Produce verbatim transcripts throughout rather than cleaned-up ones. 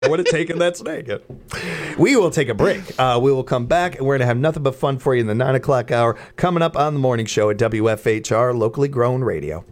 I would have taken that snake. We will take a break. Uh, we will come back, and we're going to have nothing but fun for you in the nine o'clock hour coming up on the morning show at W F H R, locally grown radio.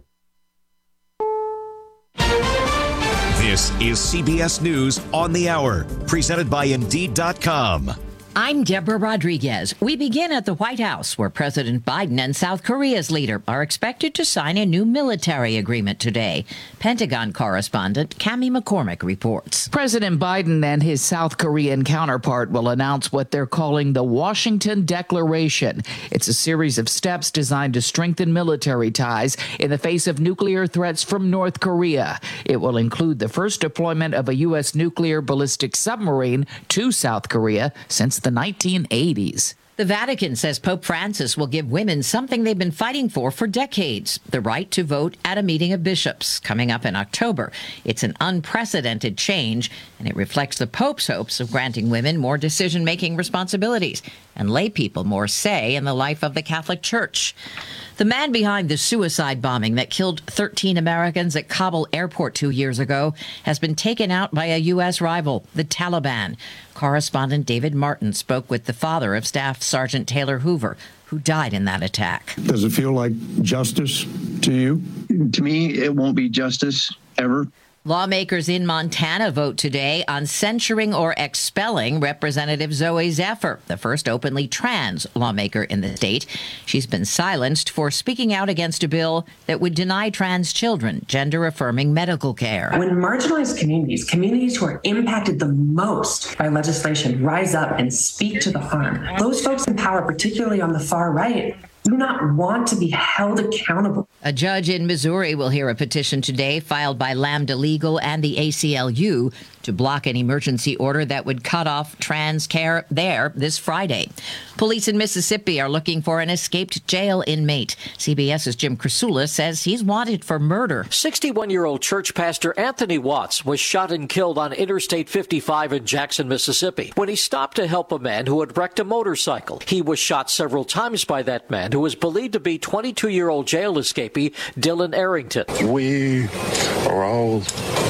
This is C B S News on the Hour, presented by Indeed dot com. I'm Deborah Rodriguez. We begin at the White House, where President Biden and South Korea's leader are expected to sign a new military agreement today. Pentagon correspondent Cammie McCormick reports. President Biden and his South Korean counterpart will announce what they're calling the Washington Declaration. It's a series of steps designed to strengthen military ties in the face of nuclear threats from North Korea. It will include the first deployment of a U S nuclear ballistic submarine to South Korea since the nineteen eighties. The Vatican says Pope Francis will give women something they've been fighting for for decades, the right to vote at a meeting of bishops coming up in October. It's an unprecedented change, and it reflects the Pope's hopes of granting women more decision-making responsibilities and lay people more say in the life of the Catholic Church. The man behind the suicide bombing that killed thirteen Americans at Kabul airport two years ago has been taken out by a U S rival, the Taliban. Correspondent David Martin spoke with the father of Staff Sergeant Taylor Hoover, who died in that attack. Does it feel like justice to you? To me, it won't be justice ever. Lawmakers in Montana vote today on censuring or expelling Representative Zoe Zephyr, the first openly trans lawmaker in the state. She's been silenced for speaking out against a bill that would deny trans children gender-affirming medical care. When marginalized communities, communities who are impacted the most by legislation, rise up and speak to the harm, those folks in power, particularly on the far right, do not want to be held accountable. A judge in Missouri will hear a petition today filed by Lambda Legal and the A C L U to block an emergency order that would cut off trans care there this Friday. Police in Mississippi are looking for an escaped jail inmate. CBS's Jim Krasula says he's wanted for murder. sixty-one-year-old church pastor Anthony Watts was shot and killed on Interstate fifty-five in Jackson, Mississippi, when he stopped to help a man who had wrecked a motorcycle. He was shot several times by that man, who was believed to be twenty-two-year-old jail escapee Dylan Arrington. We are all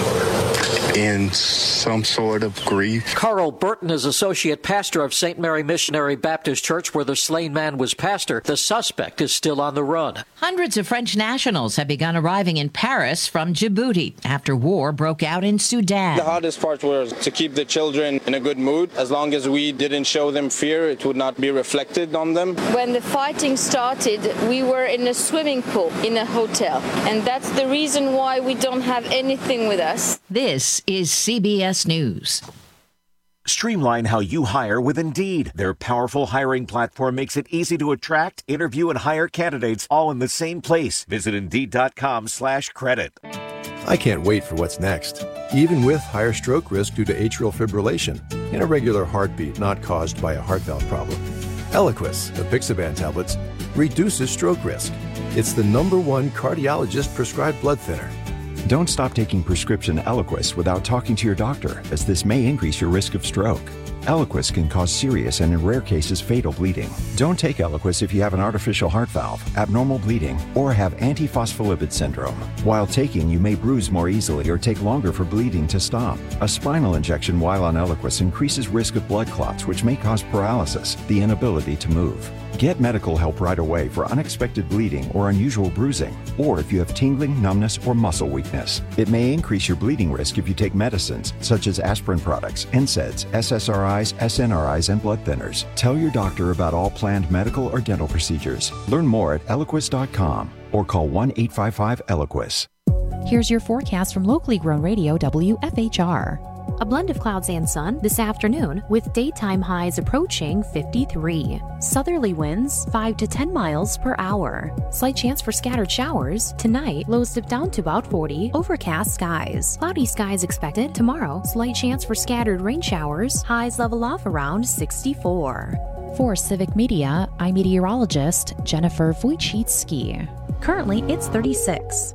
in some sort of grief. Carl Burton is associate pastor of Saint Mary Missionary Baptist Church, where the slain man was pastor. The suspect is still on the run. Hundreds of French nationals have begun arriving in Paris from Djibouti after war broke out in Sudan. The hardest part was to keep the children in a good mood. As long as we didn't show them fear, it would not be reflected on them. When the fighting started, we were in a swimming pool in a hotel, and that's the reason why we don't have anything with us. This is C B S News. Streamline how you hire with Indeed. Their powerful hiring platform makes it easy to attract, interview, and hire candidates all in the same place. Visit Indeed.com slash credit. I can't wait for what's next, even with higher stroke risk due to atrial fibrillation and irregular heartbeat not caused by a heart valve problem. Eliquis, the Apixaban tablets, reduces stroke risk. It's the number one cardiologist-prescribed blood thinner. Don't stop taking prescription Eliquis without talking to your doctor, as this may increase your risk of stroke. Eliquis can cause serious and in rare cases fatal bleeding. Don't take Eliquis if you have an artificial heart valve, abnormal bleeding, or have antiphospholipid syndrome. While taking, you may bruise more easily or take longer for bleeding to stop. A spinal injection while on Eliquis increases risk of blood clots, which may cause paralysis, the inability to move. Get medical help right away for unexpected bleeding or unusual bruising, or if you have tingling, numbness, or muscle weakness. It may increase your bleeding risk if you take medicines such as aspirin products, N SAIDs, S S R Is, S N R Is, and blood thinners. Tell your doctor about all planned medical or dental procedures. Learn more at Eliquis dot com or call one eight five five Eliquis. Here's your forecast from locally grown radio W F H R. A blend of clouds and sun this afternoon with daytime highs approaching fifty-three. Southerly winds five to ten miles per hour. Slight chance for scattered showers. Tonight, lows dip down to about forty. Overcast skies. Cloudy skies expected. Tomorrow, slight chance for scattered rain showers. Highs level off around sixty-four. For Civic Media, I'm meteorologist Jennifer Wojcicki. Currently, it's thirty-six.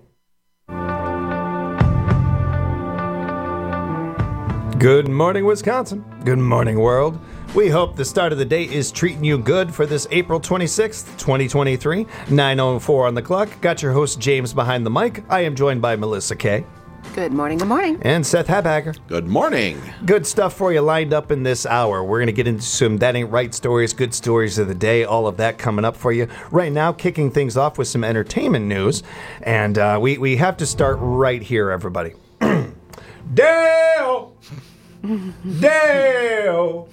Good morning, Wisconsin. Good morning, world. We hope the start of the day is treating you good for this April twenty-sixth, twenty twenty-three. nine oh four on the clock. Got your host, James, behind the mic. I am joined by Melissa Kay. Good morning, good morning. And Seth Habacker. Good morning. Good stuff for you lined up in this hour. We're going to get into some That Ain't Right stories, good stories of the day, all of that coming up for you. Right now, kicking things off with some entertainment news. And uh, we, we have to start right here, everybody. Dale! Dale!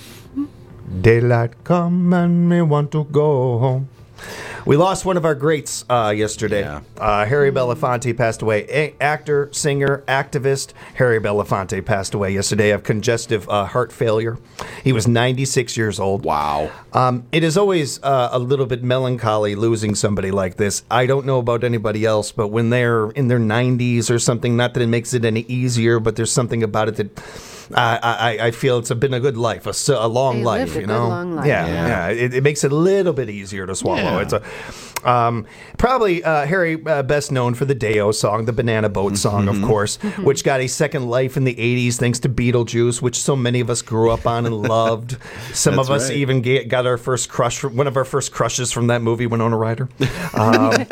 Daylight come and me want to go home. We lost one of our greats uh, yesterday. Yeah. Uh, Harry Belafonte passed away. A- actor, singer, activist. Harry Belafonte passed away yesterday of congestive uh, heart failure. He was ninety-six years old. Wow. Um, it is always uh, a little bit melancholy losing somebody like this. I don't know about anybody else, but when they're in their nineties or something, not that it makes it any easier, but there's something about it that... I, I I feel it's a, been a good life, a, a long they life, lived a you good know. long life. Yeah, Yeah. yeah. It, it makes it a little bit easier to swallow. Yeah. It's a um, probably uh, Harry uh, best known for the Day-O song, the Banana Boat song, of course, which got a second life in the eighties thanks to Beetlejuice, which so many of us grew up on and loved. Some That's of us right. even get, got our first crush, from, one of our first crushes from that movie, Winona Ryder. Um,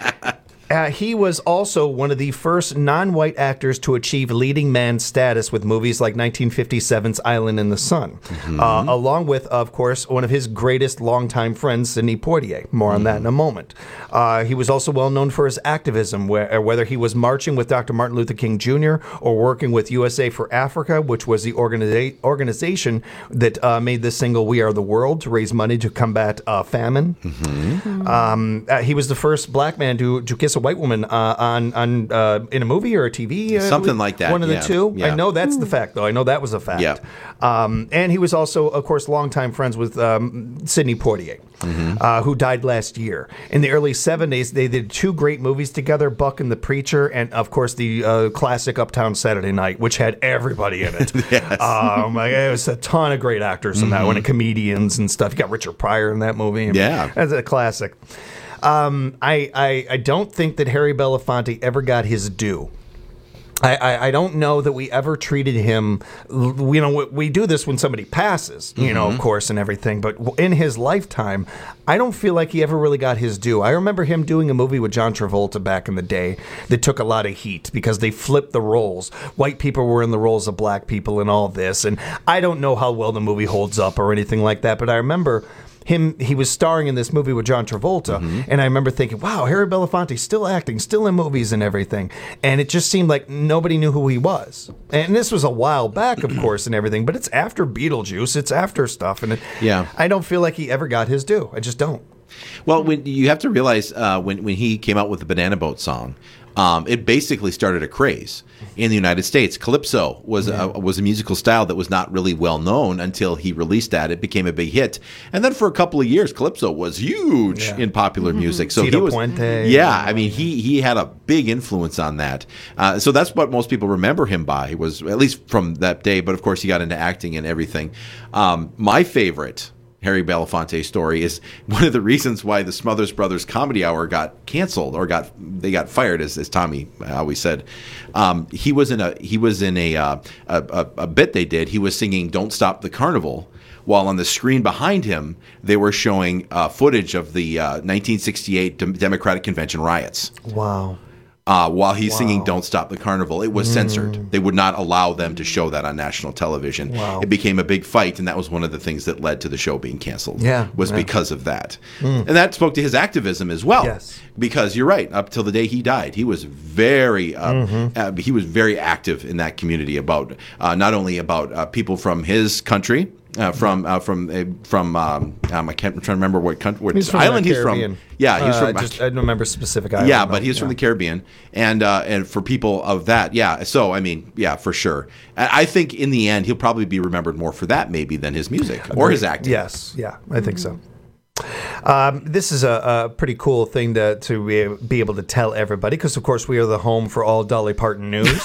Uh, he was also one of the first non-white actors to achieve leading man status with movies like nineteen fifty-seven's Island in the Sun, Mm-hmm. uh, along with, of course, one of his greatest longtime friends, Sidney Poitier. More on that in a moment. Uh, he was also well known for his activism, where, whether he was marching with Doctor Martin Luther King Junior or working with U S A for Africa, which was the organiza- organization that uh, made the single "We Are the World" to raise money to combat uh, famine. Mm-hmm. Um, uh, he was the first black man to, to kiss a white woman uh, on on uh, in a movie or a T V, uh, Something like that, One of yeah, the two. yeah. I know that's the fact, though. I know that was a fact. Yeah. Um, and he was also, of course, longtime friends with um, Sidney Poitier, Mm-hmm. uh, who died last year. In the early seventies, they did two great movies together, Buck and the Preacher, and of course the uh, classic Uptown Saturday Night, which had everybody in it. Yes. Um, like, it was a ton of great actors in that one, and comedians and stuff. You got Richard Pryor in that movie. Yeah. That's a classic. Um, I, I I don't think that Harry Belafonte ever got his due. I, I, I don't know that we ever treated him. You know, we, we do this when somebody passes, you know, of course, and everything. But in his lifetime, I don't feel like he ever really got his due. I remember him doing a movie with John Travolta back in the day that took a lot of heat because they flipped the roles. White people were in the roles of black people and all this. And I don't know how well the movie holds up or anything like that. But I remember him, he was starring in this movie with John Travolta, Mm-hmm. and I remember thinking, wow, Harry Belafonte still acting, still in movies and everything. And it just seemed like nobody knew who he was. And this was a while back, of course, and everything, but it's after Beetlejuice, it's after stuff, and it, Yeah. I don't feel like he ever got his due. I just don't. Well, when you have to realize uh, when when he came out with the Banana Boat song, um, it basically started a craze in the United States. Calypso was a, was a musical style that was not really well known until he released that. It became a big hit, and then for a couple of years, Calypso was huge Yeah. in popular music. So Tito he was, Puente. yeah, I mean, he he had a big influence on that. Uh, so that's what most people remember him by. He was at least from that day. But of course, he got into acting and everything. Um, my favorite Harry Belafonte story is one of the reasons why the Smothers Brothers Comedy Hour got canceled or got they got fired, as, as Tommy always said. Um, he was in a he was in a, uh, a, a a bit they did. He was singing "Don't Stop the Carnival," while on the screen behind him they were showing uh, footage of the uh, nineteen sixty-eight Dem- Democratic Convention riots. Wow. Uh, while he's singing "Don't Stop the Carnival," it was censored. They would not allow them to show that on national television. Wow. It became a big fight, and that was one of the things that led to the show being canceled. Yeah, was yeah. because of that, and that spoke to his activism as well. Yes. Because you're right. Up till the day he died, he was very uh, Mm-hmm. uh, he was very active in that community about uh, not only about uh, people from his country. Uh, from uh, from uh, from um, um, I can't I'm trying to remember what country, what He's from island the he's Caribbean. from. Yeah, he's Uh, from. just, I don't remember specific island. Yeah, though. but he's from Yeah. the Caribbean, and uh, and for people of that, yeah. So I mean, yeah, for sure. I I think in the end, he'll probably be remembered more for that maybe than his music or his acting. Yes, yeah, I think so. Um, this is a, a pretty cool thing to to be, be able to tell everybody because, of course, we are the home for all Dolly Parton news.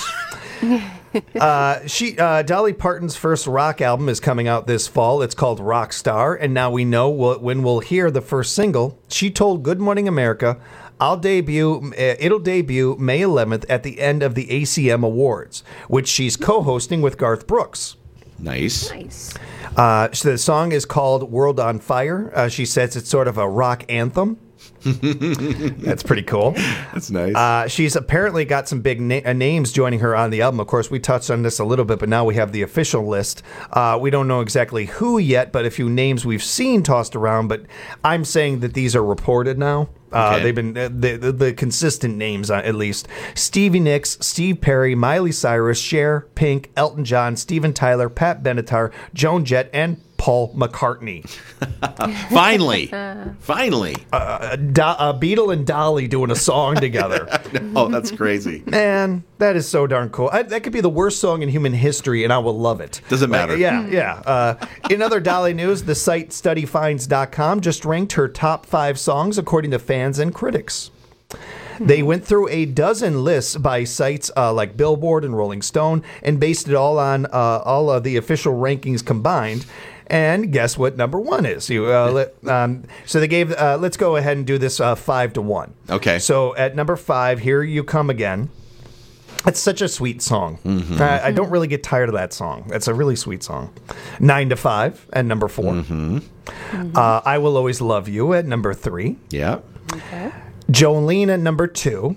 Uh, she uh, Dolly Parton's first rock album is coming out this fall. It's called Rockstar, and now we know we'll, when we'll hear the first single. She told Good Morning America, "I'll debut. Uh, it'll debut May eleventh at the end of the A C M Awards, which she's co-hosting with Garth Brooks." Nice. Nice. Uh, so the song is called "World on Fire." Uh, she says it's sort of a rock anthem. That's pretty cool. That's nice. Uh, she's apparently got some big na- uh, names joining her on the album. Of course, we touched on this a little bit, but now we have the official list. Uh, we don't know exactly who yet, but a few names we've seen tossed around. But I'm saying that these are reported now. Uh, Okay. They've been uh, the, the the consistent names, uh, at least. Stevie Nicks, Steve Perry, Miley Cyrus, Cher, Pink, Elton John, Steven Tyler, Pat Benatar, Joan Jett, and Paul McCartney. Finally. Finally. Uh, Do- uh, Beatle and Dolly doing a song together. Oh, that's crazy. Man, that is so darn cool. I, that could be the worst song in human history, and I will love it. Doesn't Like, matter. yeah, yeah. Uh, in other Dolly news, the site study finds dot com just ranked her top five songs according to fans and critics. They went through a dozen lists by sites uh, like Billboard and Rolling Stone and based it all on uh, all of the official rankings combined. And guess what number one is? You, uh, let, um, so they gave, uh, let's go ahead and do this uh, five to one. Okay. So at number five, Here You Come Again. It's such a sweet song. Mhm. I, I don't really get tired of that song. It's a really sweet song. Nine to Five at number four. Mm-hmm. Uh, I Will Always Love You at number three. Yeah. Okay. Jolene at number two.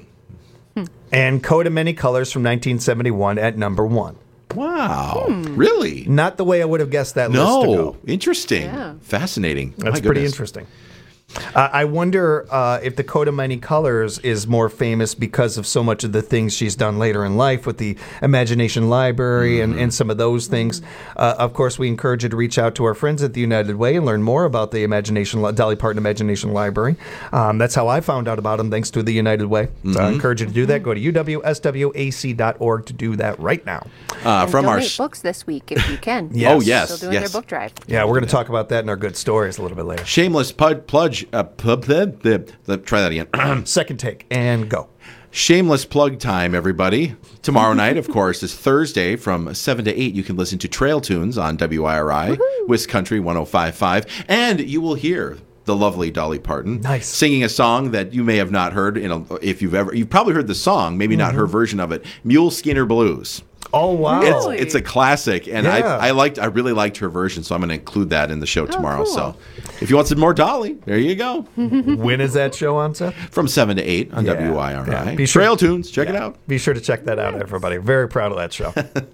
And Coat of Many Colors from nineteen seventy-one at number one. Wow. Really? Not the way I would have guessed that list to No. go. Interesting. Yeah. Fascinating. That's My pretty goodness. interesting. Uh, I wonder uh, if the Coat of Many Colors is more famous because of so much of the things she's done later in life with the Imagination Library Mm-hmm. and, and some of those things. Uh, of course, we encourage you to reach out to our friends at the United Way and learn more about the Imagination Li- Dolly Parton Imagination Library. Um, that's how I found out about them, thanks to the United Way. So I Mhm. encourage you to do that. Go to U W S W A C dot org to do that right now. Uh, And from our donate books this week if you can. Yes. Oh, yes, Still doing yes. their book drive. Yeah, we're going to talk about that in our good stories a little bit later. shameless pud, pludge, uh, pub, the, the, the, try that again. Second take and go. Shameless plug time, everybody. Tomorrow night, of course, is Thursday from seven to eight. You can listen to Trail Tunes on W I R I, West Country one oh five point five, and you will hear the lovely Dolly Parton Nice. singing a song that you may have not heard. In a, if you've ever, you've probably heard the song, maybe not her version of it, Mule Skinner Blues. Oh, wow. It's, it's a classic, and Yeah. I, I liked, I really liked her version, so I'm going to include that in the show tomorrow. cool. So, if you want some more Dolly, there you go. When is that show on, Seth? From seven to eight on Yeah. W I R I. Yeah. Be sure- Trail Tunes, check it out. Be sure to check that out, everybody. Very proud of that show.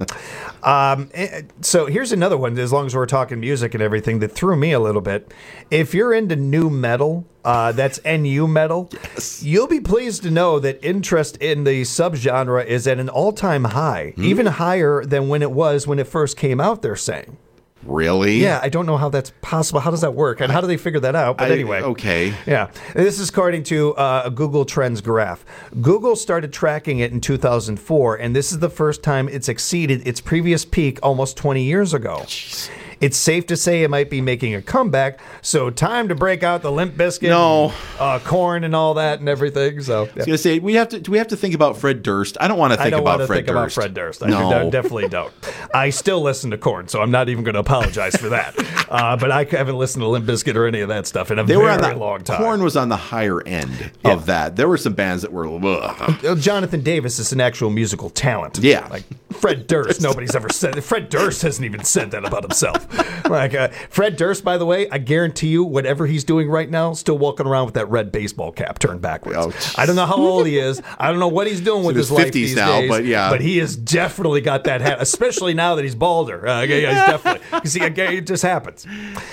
um, eh, so here's another one, as long as we're talking music and everything, that threw me a little bit. If you're into new metal, uh, that's N U metal, Yes. you'll be pleased to know that interest in the subgenre is at an all-time high, even higher than when it was when it first came out, they're saying. Really? Yeah, I don't know how that's possible. How does that work? And how do they figure that out? But I- anyway. okay. Yeah. This is according to uh, a Google Trends graph. Google started tracking it in two thousand four, and this is the first time it's exceeded its previous peak almost twenty years ago. It's safe to say it might be making a comeback, so time to break out the Limp Bizkit, No. and, uh, corn, and all that and everything. So, I was gonna say we have to. Do we have to think about Fred Durst? I don't want to I think don't about want to Fred think Durst. about Fred Durst. I no, do- definitely don't. I still listen to Korn, so I'm not even going to apologize for that. Uh, but I haven't listened to Limp Bizkit or any of that stuff in a they very were on the long time. Korn was on the higher end Yeah. of that. There were some bands that were. Ugh. Uh, Jonathan Davis is an actual musical talent. Yeah. Like Fred Durst, nobody's ever said. Fred Durst hasn't even said that about himself. Like uh, Fred Durst, by the way, I guarantee you, whatever he's doing right now, still walking around with that red baseball cap turned backwards. Oh, I don't know how old he is. I don't know what he's doing with in his, his life fifties these now, days. but yeah. but he has definitely got that hat, especially now that he's balder. Uh, yeah, he's definitely. You see, it just happens.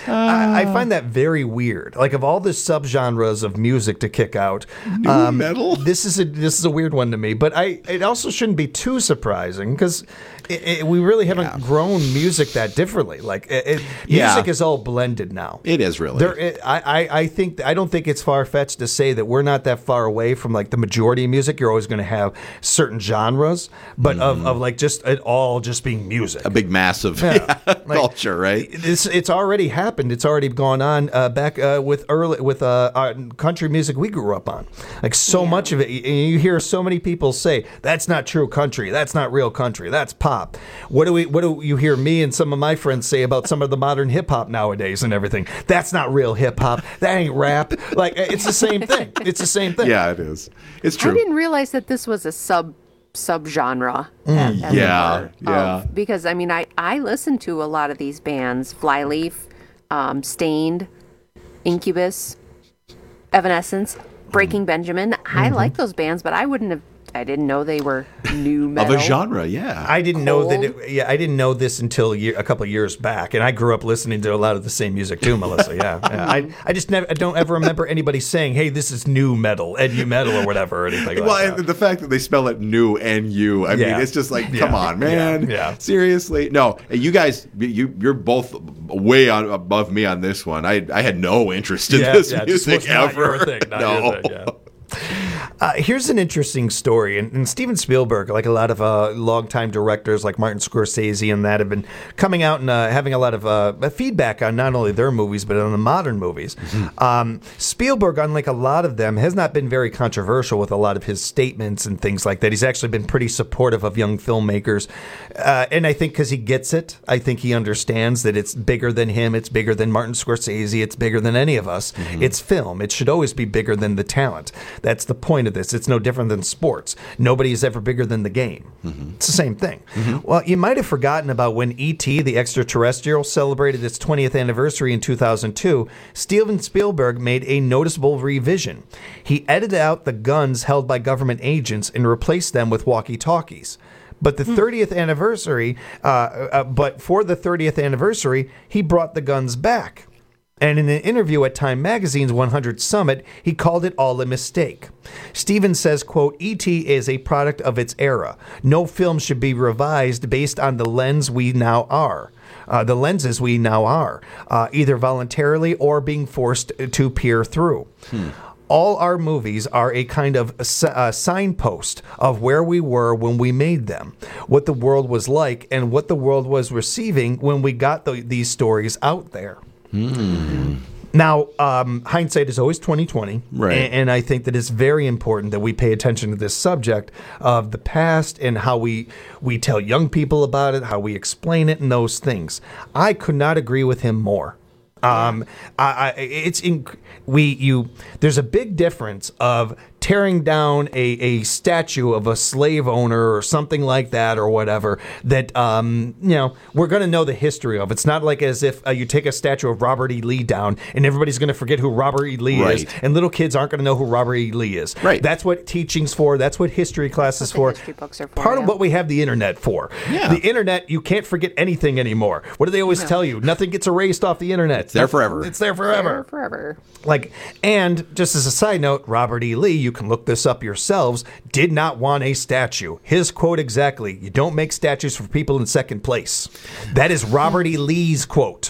I, I find that very weird. Like of all the subgenres of music to kick out, New metal? This is a this is a weird one to me. But I it also shouldn't be too surprising because we really haven't Yeah. grown music that differently. Like it, it, Yeah. music is all blended now. It is really. There, it, I, I, I think I don't think it's far fetched to say that we're not that far away from like the majority of music. You're always going to have certain genres, but of, of like just it all just being music. a big massive Yeah. Like, culture, right? It's it's already happened. It's already gone on uh, back uh, with early with uh, our country music we grew up on. Like so much of it, y- you hear so many people say that's not true country. That's not real country. That's pop. What do we? What do you hear me and some of my friends say about some of the modern hip hop nowadays and everything? That's not real hip hop. That ain't rap. Like it's the same thing. It's the same thing. Yeah, it is. It's I true. didn't realize that this was a sub subgenre. Mm. as it Yeah, were, yeah. of- because I mean, I I listen to a lot of these bands: Flyleaf, um, Stained, Incubus. Evanescence, Breaking Mm-hmm. Benjamin. I like those bands, but I wouldn't have. I didn't know they were new metal. Of a genre, yeah. I didn't know that. Cold. It, yeah, I didn't know this until a, year, a couple of years back, and I grew up listening to a lot of the same music too, Melissa. Yeah, yeah. I, I just never, I don't ever remember anybody saying, "Hey, this is new metal, and new metal or whatever," or anything like well, that. and the fact that they spell it new and you, I Yeah. mean, it's just like, Yeah. come on, man. Yeah. Yeah. Seriously? No, you guys, you, you're both way on, above me on this one. I I had no interest in Yeah, this yeah, just music was not ever. your thing, not no. your thing, yeah. Uh, here's an interesting story, and, and Steven Spielberg, like a lot of uh, longtime directors like Martin Scorsese and that, have been coming out and uh, having a lot of uh, feedback on not only their movies but on the modern movies. Mm-hmm. Um, Spielberg, unlike a lot of them, has not been very controversial with a lot of his statements and things like that. He's actually been pretty supportive of young filmmakers, uh, and I think because he gets it, I think he understands that it's bigger than him, it's bigger than Martin Scorsese, it's bigger than any of us. Mm-hmm. It's film. It should always be bigger than the talent. That's the point of this. It's no different than sports. Nobody is ever bigger than the game. Mm-hmm. It's the same thing. Well, you might have forgotten about when E T, the extraterrestrial, celebrated its twentieth anniversary in two thousand two. Steven Spielberg made a noticeable revision. He edited out the guns held by government agents and replaced them with walkie-talkies. But the thirtieth anniversary, uh, uh, but for the thirtieth anniversary, he brought the guns back. And in an interview at Time Magazine's one hundred Summit, he called it all a mistake. Stevens says, quote, E T is a product of its era. No film should be revised based on the lens we now are. Uh, the lenses we now are, uh, either voluntarily or being forced to peer through. Hmm. All our movies are a kind of uh, signpost of where we were when we made them, what the world was like, and what the world was receiving when we got the, these stories out there. Hmm. Now, um, hindsight is always twenty twenty, Right. and, and I think that it's very important that we pay attention to this subject of the past and how we we tell young people about it, how we explain it, and those things. I could not agree with him more. Um, I, I, it's in, we you. There's a big difference of tearing down a, a statue of a slave owner or something like that or whatever that um, you know we're going to know the history of. It's not like as if uh, you take a statue of Robert E. Lee down and everybody's going to forget who Robert E. Lee Right. is, and little kids aren't going to know who Robert E. Lee is. Right. That's what teaching's for. That's what history class is for. History books are for, Part yeah. of what we have the internet for. Yeah. The internet, you can't forget anything anymore. What do they always tell you? Nothing gets erased off the internet. It's there forever. It's there forever. Forever. Like, and just as a side note, Robert E. Lee, you can look this up yourselves, did not want a statue. His quote exactly, "You don't make statues for people in second place." That is Robert E. Lee's quote.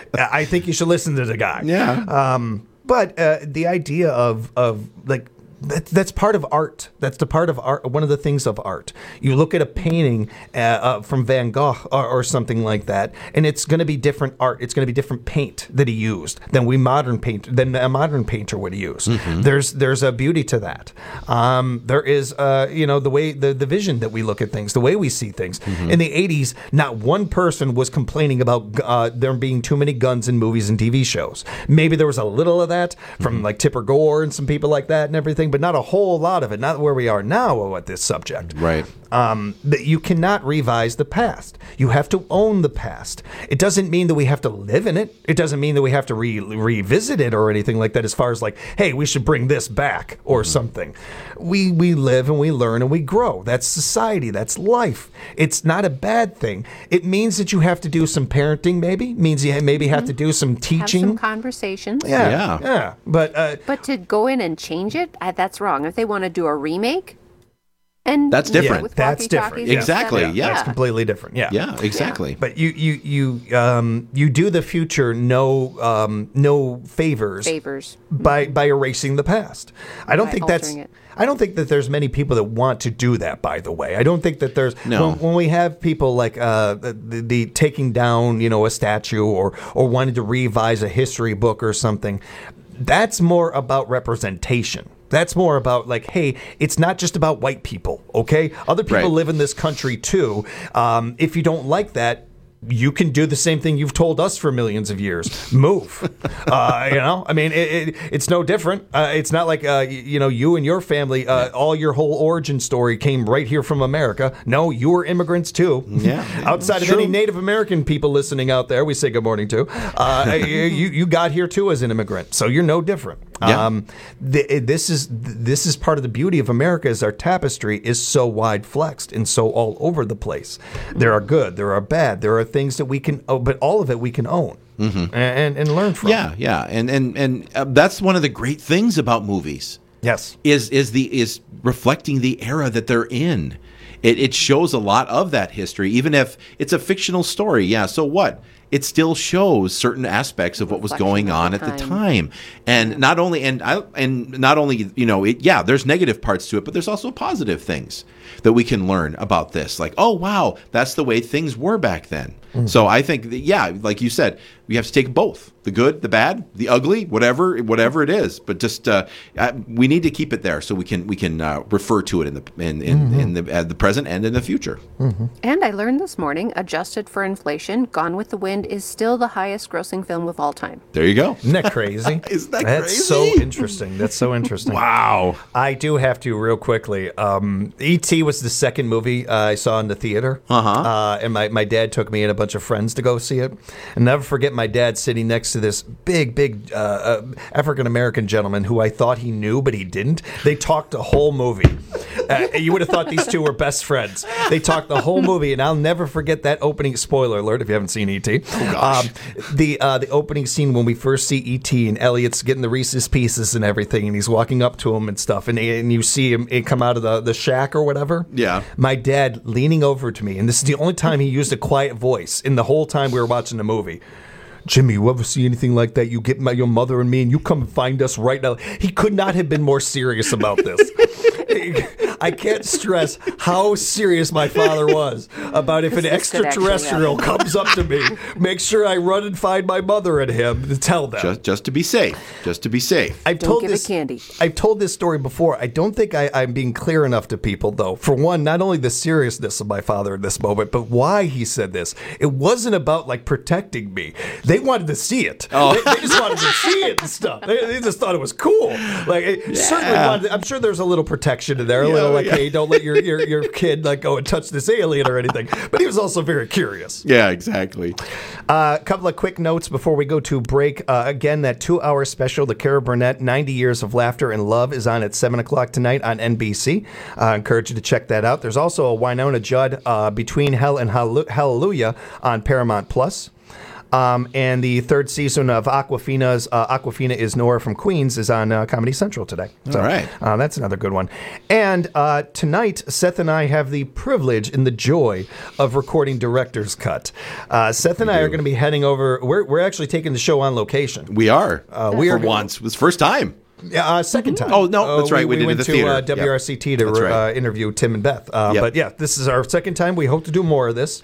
I think you should listen to the guy. Yeah. Um, but uh, the idea of, of like, that, that's part of art. That's the part of art. One of the things of art. You look at a painting uh, uh, from Van Gogh or, or something like that, and it's going to be different art. It's going to be different paint that he used than we modern paint than a modern painter would use. Mm-hmm. There's there's a beauty to that. Um, there is uh, you know the way the, the vision that we look at things, the way we see things. Mm-hmm. In the eighties, not one person was complaining about uh, there being too many guns in movies and T V shows. Maybe there was a little of that from Mm-hmm. like Tipper Gore and some people like that and everything, but not a whole lot of it. Not where we are now with this subject. Right. Um, that you cannot revise the past. You have to own the past. It doesn't mean that we have to live in it. It doesn't mean that we have to re- revisit it or anything like that. As far as like, hey, we should bring this back or Mm-hmm. something. We we live and we learn and we grow. That's society. That's life. It's not a bad thing. It means that you have to do some parenting. Maybe it means you maybe have to do some Have teaching. some conversations. yeah, Yeah. yeah. But uh, But to go in and change it, I, that's wrong. If they want to do a remake, and That's do it different. with That's different. walkie-talkies Yeah. and stuff, Exactly, yeah. that's completely different. Yeah. Yeah, exactly. But you you you um you do the future no um no favors favors. by by erasing the past. I don't By think that's altering it. I don't think that there's many people that want to do that, by the way. I don't think that there's No. when, when we have people like uh the, the, the taking down, you know, a statue or or wanting to revise a history book or something. That's more about representation. That's more about like, hey, it's not just about white people, okay? Other people Right. live in this country too. Um, if you don't like that, you can do the same thing you've told us for millions of years. Move. uh, you know, I mean, it, it, it's no different. Uh, it's not like, uh, you, you know, you and your family, uh, all your whole origin story came right here from America. No, you were immigrants too. Yeah. Outside of True. any Native American people listening out there, we say good morning to. Uh, you, you got here too as an immigrant, so you're no different. Yeah. Um, th- this is this is part of the beauty of America is our tapestry is so wide flexed and so all over the place. There are good, there are bad, there are things that we can, oh, but all of it we can own Mm-hmm. and and learn from. Yeah, yeah, and and and uh, that's one of the great things about movies. Yes, is is the is reflecting the era that they're in. It, it shows a lot of that history, even if it's a fictional story. Yeah, so what? It still shows certain aspects of what was going on at the time, and not only and I and not only you know it. Yeah, there's negative parts to it, but there's also positive things that we can learn about this. Like, oh wow, that's the way things were back then. Mm-hmm. So I think that, yeah, like you said, we have to take both. The good, the bad, the ugly, whatever, whatever it is. But just uh, we need to keep it there so we can we can uh, refer to it in the in in, mm-hmm. in the uh, the present and in the future. Mm-hmm. And I learned this morning, adjusted for inflation, Gone with the Wind is still the highest-grossing film of all time. There you go. Isn't that crazy? Isn't that That's crazy? so interesting. That's so interesting. Wow. I do have to real quickly. Um, E T was the second movie uh, I saw in the theater, uh-huh. uh, and my my dad took me and a bunch of friends to go see it. And never forget my dad sitting next to this big. Big uh, uh, African American gentleman who I thought he knew, but he didn't. They talked the whole movie. Uh, you would have thought these two were best friends. They talked the whole movie, and I'll never forget that opening. Spoiler alert: if you haven't seen E T, oh, gosh. Um, the uh, the opening scene when we first see E T and Elliot's getting the Reese's Pieces and everything, and he's walking up to him and stuff, and and you see him come out of the, the shack or whatever. Yeah. My dad leaning over to me, and this is the only time he used a quiet voice in the whole time we were watching the movie. Jimmy, you ever see anything like that? You get my, your mother and me, and you come and find us right now. He could not have been more serious about this. I can't stress how serious my father was about if an extraterrestrial comes up to me, make sure I run and find my mother and him to tell them. Just, just to be safe. Just to be safe. I've Don't told give this, it candy. I've told this story before. I don't think I, I'm being clear enough to people, though. For one, not only the seriousness of my father in this moment, but why he said this. It wasn't about, like, protecting me. They wanted to see it. Oh. They, they just wanted to see it and stuff. They, they just thought it was cool. Like, it Yeah. certainly wanted, I'm sure there's a little protection in there. A Yeah, little like, yeah. hey, don't let your, your, your kid, like, go and touch this alien or anything. But he was also very curious. Yeah, exactly. A uh, couple of quick notes before we go to break. Uh, again, that two-hour special, The Cara Burnett, ninety Years of Laughter and Love, is on at seven o'clock tonight on N B C. I uh, encourage you to check that out. There's also a Winona Judd, uh, Between Hell and Hallelujah, on Paramount Plus. Um, and the third season of Aquafina's uh, Aquafina is Nora from Queens is on uh, Comedy Central today. So, All right. Uh, that's another good one. And uh, tonight, Seth and I have the privilege and the joy of recording Director's Cut. Uh, Seth and I are going to be heading over. We're, we're actually taking the show on location. We are. Uh, we For are once. It was first time. Yeah, uh, second time. Oh, no, that's Uh, right. We did it went in the to theater. uh, Yep. W R C T to That's right. uh, interview Tim and Beth. Uh, Yep. But yeah, this is our second time. We hope to do more of this.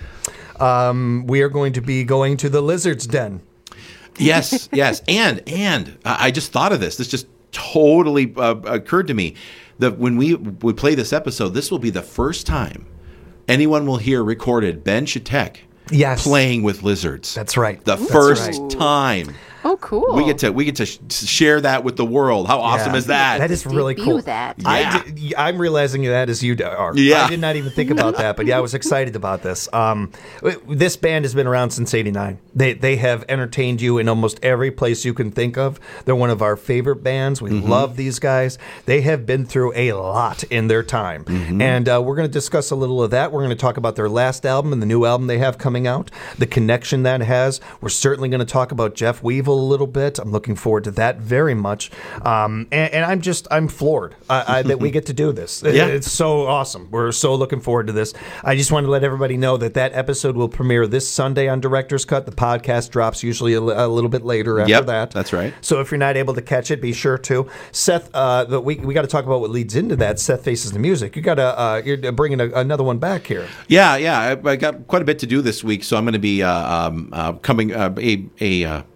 Um, we are going to be going to the Lizard's Den. Yes, yes. And, and I I just thought of this. This just totally uh, occurred to me. That when we, we play this episode, this will be the first time anyone will hear recorded Ben Shatek Yes. playing with lizards. That's right. The That's first right. time. Oh, cool. We get to we get to sh- share that with the world. How awesome Yeah. is that? That is really Debut cool. that. Yeah. I did, I'm realizing that as you are. Yeah. I did not even think about that, but yeah, I was excited about this. Um, this band has been around since eighty-nine. They they have entertained you in almost every place you can think of. They're one of our favorite bands. We Mm-hmm. love these guys. They have been through a lot in their time. Mm-hmm. And uh, we're going to discuss a little of that. We're going to talk about their last album and the new album they have coming out, the connection that has. We're certainly going to talk about Jeff Weevil a little bit. I'm looking forward to that very much. Um, and, and I'm just, I'm floored uh, I, that we get to do this. It- Yeah. It's so awesome. We're so looking forward to this. I just want to let everybody know that that episode will premiere this Sunday on Director's Cut. The podcast drops usually a, li- a little bit later after Yep, that. that's right. So if you're not able to catch it, be sure to. Seth, uh, the, we, we got to talk about what leads into that. Seth Faces the Music. You got to, uh, you're bringing a, another one back here. Yeah, yeah. I, I got quite a bit to do this week, so I'm going to be uh, um, uh, coming uh, a a uh, rebroadcast.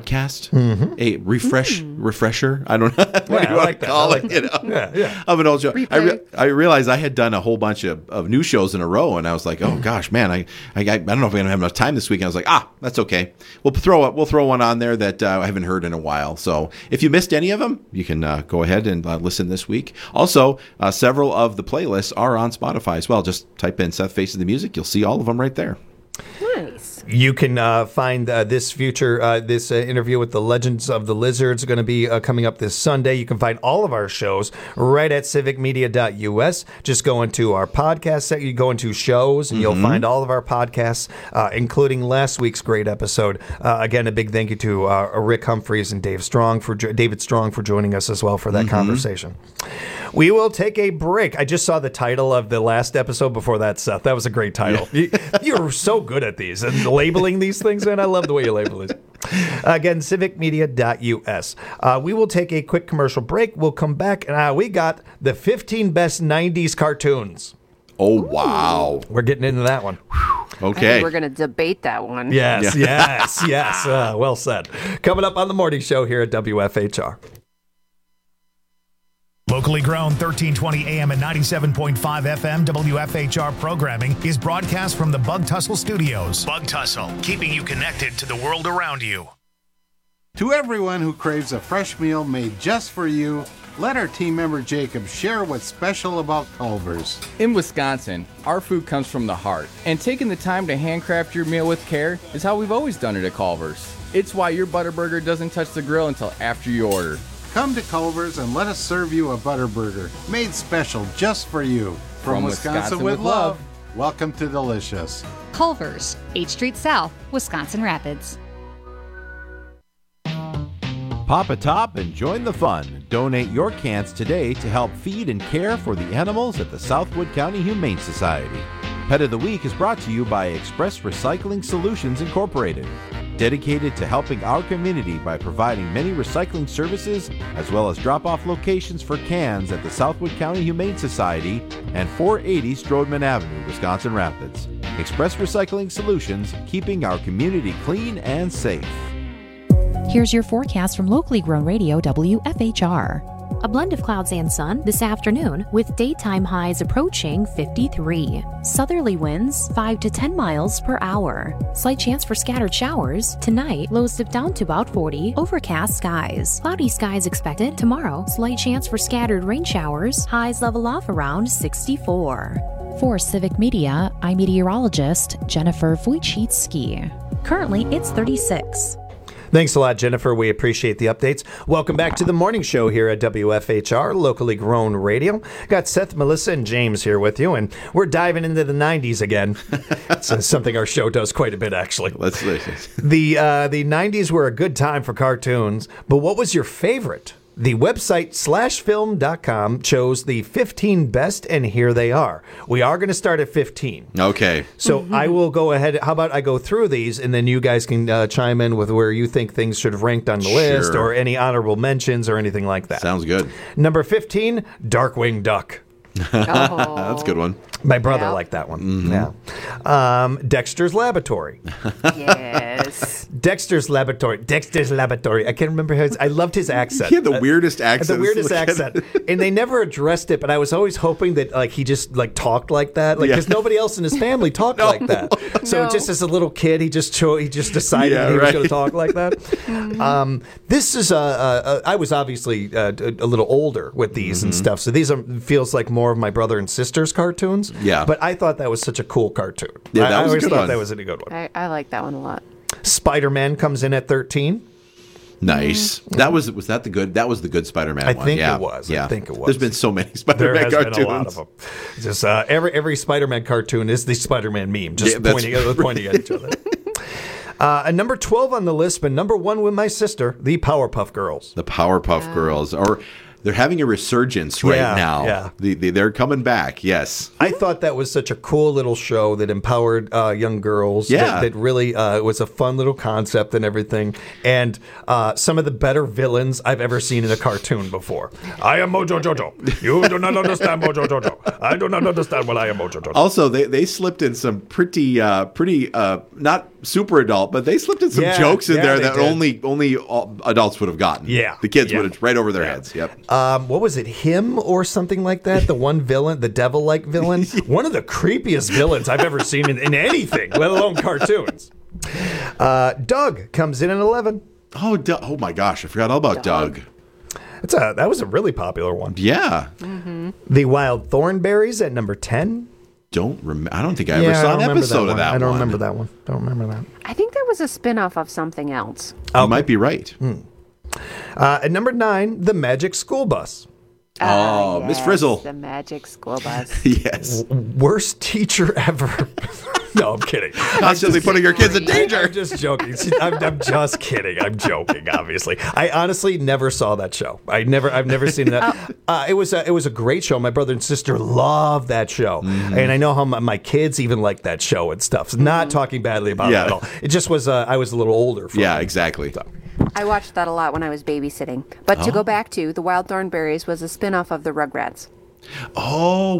podcast, Mhm. a refresh refresher. I don't know what Yeah, do I you want like to that. call I like it. You know, that. Yeah, yeah. of an old show. I, re- Replay. I realized I had done a whole bunch of, of new shows in a row, and I was like, oh gosh, man, I I, I don't know if I'm gonna have enough time this week. And I was like, ah, that's okay. We'll throw a, we'll throw one on there that uh, I haven't heard in a while. So if you missed any of them, you can uh, go ahead and uh, listen this week. Also, uh, several of the playlists are on Spotify as well. Just type in Seth Faces the Music. You'll see all of them right there. Nice. You can uh, find uh, this future, uh, this uh, interview with the Legends of the Lizards going to be uh, coming up this Sunday. You can find all of our shows right at civic media dot u s. Just go into our podcast section, you go into shows, and Mhm. you'll find all of our podcasts, uh, including last week's great episode. Uh, again, a big thank you to uh, Rick Humphreys and Dave Strong for jo- David Strong for joining us as well for that Mhm. conversation. We will take a break. I just saw the title of the last episode before that, Seth. That was a great title. You, you're so good at these and labeling these things, and I love the way you label these. Again, civic media dot u s. Uh, we will take a quick commercial break. We'll come back, and uh, we got the fifteen best nineties cartoons. Oh, wow. We're getting into that one. I think we're going to debate that one. Yes, yes, yes. Uh, well said. Coming up on the morning show here at W F H R. Locally grown thirteen twenty A M and ninety-seven point five F M W F H R programming is broadcast from the Bug Tussle Studios. Bug Tussle, keeping you connected to the world around you. To everyone who craves a fresh meal made just for you, let our team member Jacob share what's special about Culver's. In Wisconsin, our food comes from the heart, and taking the time to handcraft your meal with care is how we've always done it at Culver's. It's why your Butterburger doesn't touch the grill until after you order. Come to Culver's and let us serve you a Butterburger made special just for you. From, From Wisconsin, Wisconsin with with love, love. welcome to Delicious. Culver's, eighth Street South, Wisconsin Rapids. Pop a top and join the fun. Donate your cans today to help feed and care for the animals at the Southwood County Humane Society. Pet of the Week is brought to you by Express Recycling Solutions Incorporated, dedicated to helping our community by providing many recycling services as well as drop-off locations for cans at the Southwood County Humane Society and four eighty Strodman Avenue, Wisconsin Rapids. Express Recycling Solutions, keeping our community clean and safe. Here's your forecast from locally grown radio W F H R. A blend of clouds and sun this afternoon with daytime highs approaching fifty-three. Southerly winds five to ten miles per hour. Slight chance for scattered showers. Tonight, lows dip down to about forty. Overcast skies. Cloudy skies expected. Tomorrow, slight chance for scattered rain showers. Highs level off around sixty-four. For Civic Media, I'm meteorologist Jennifer Wojcicki. Currently, it's thirty-six. Thanks a lot, Jennifer. We appreciate the updates. Welcome back to the morning show here at W F H R, locally grown radio. Got Seth, Melissa, and James here with you, and we're diving into the nineties again. It's uh, something our show does quite a bit, actually. Let's listen. The, uh, the nineties were a good time for cartoons, but what was your favorite? The website slash film dot com chose the fifteen best, and here they are. We are going to start at fifteen. Okay. So I will go ahead. How about I go through these, and then you guys can uh, chime in with where you think things should have ranked on the list, Sure. or any honorable mentions or anything like that. Sounds good. Number fifteen, Darkwing Duck. That's a good one. My brother liked that one. Mhm. Yeah. Um, Dexter's Laboratory. Yes. Dexter's Laboratory. Dexter's Laboratory. I can't remember his. I loved his accent. He had the Uh, weirdest accent. The weirdest Look at accent. And they never addressed it, but I was always hoping that like he just like talked like that, like Yeah. because nobody else in his family talked like that. So No. just as a little kid, he just cho- he just decided Yeah, he was right. going to talk like that. Um, this is uh, uh, I was obviously uh, a little older with these and Mhm. stuff, so these are feels like more of my brother and sister's cartoons. Yeah. But I thought that was such a cool cartoon. Yeah, I, that I was a always good thought one. that was a good one. I, I like that one a lot. Spider-Man comes in at thirteen. Nice. That was was that the good? That was the good Spider-Man I one. think yeah. it was. Yeah. I think it was. There's been so many There Spider-Man has cartoons. been a lot of them. Just uh, every every Spider-Man cartoon is the Spider-Man meme, just Yeah, that's pointing at pointing at each other. Uh, and number twelve on the list, but number one with my sister, the Powerpuff Girls. The Powerpuff Girls, or they're having a resurgence right Yeah, now. yeah. The, the, they're coming back. Yes. I thought that was such a cool little show that empowered uh, young girls. Yeah. That, that really uh, was a fun little concept and everything. And uh, some of the better villains I've ever seen in a cartoon before. I am Mojo Jojo. You do not understand Mojo Jojo. I do not understand what I am Mojo Jojo. Also, they, they slipped in some pretty uh, pretty uh, not super adult, but they slipped in some Yeah, jokes in yeah, there they that did. only only all adults would have gotten. Yeah, the kids yeah. would have right over their heads. Yep. Um, what was it, him or something like that? The one villain, the devil-like villain, one of the creepiest villains I've ever seen in, in anything, let alone cartoons. Uh, Doug comes in at eleven. Oh, Doug. Oh my gosh, I forgot all about Doug. Doug. That's a that was a really popular one. Yeah. Mm-hmm. The Wild Thornberries at number ten. Don't rem- I don't think I ever Yeah, saw I an don't remember episode that of one. that I don't one. remember that one. Don't remember that. I think there was a spin-off of something else. You might be right. Hmm. Uh, at number nine, The Magic School Bus. Oh, Miss Yes, Frizzle. The Magic School Bus. Yes. W- worst teacher ever. No, I'm kidding. Constantly putting your kids in danger. I'm just joking. See, I'm, I'm just kidding. I'm joking. Obviously, I honestly never saw that show. I never. I've never seen that. Uh, it was. A, it was a great show. My brother and sister loved that show, Mm-hmm. and I know how my, my kids even liked that show and stuff. So not talking badly about Yeah. it at all. It just was. Uh, I was a little older. For Yeah, it. exactly. So. I watched that a lot when I was babysitting. But to Oh. go back to, The Wild Thornberries was a spin-off of the Rugrats. Oh,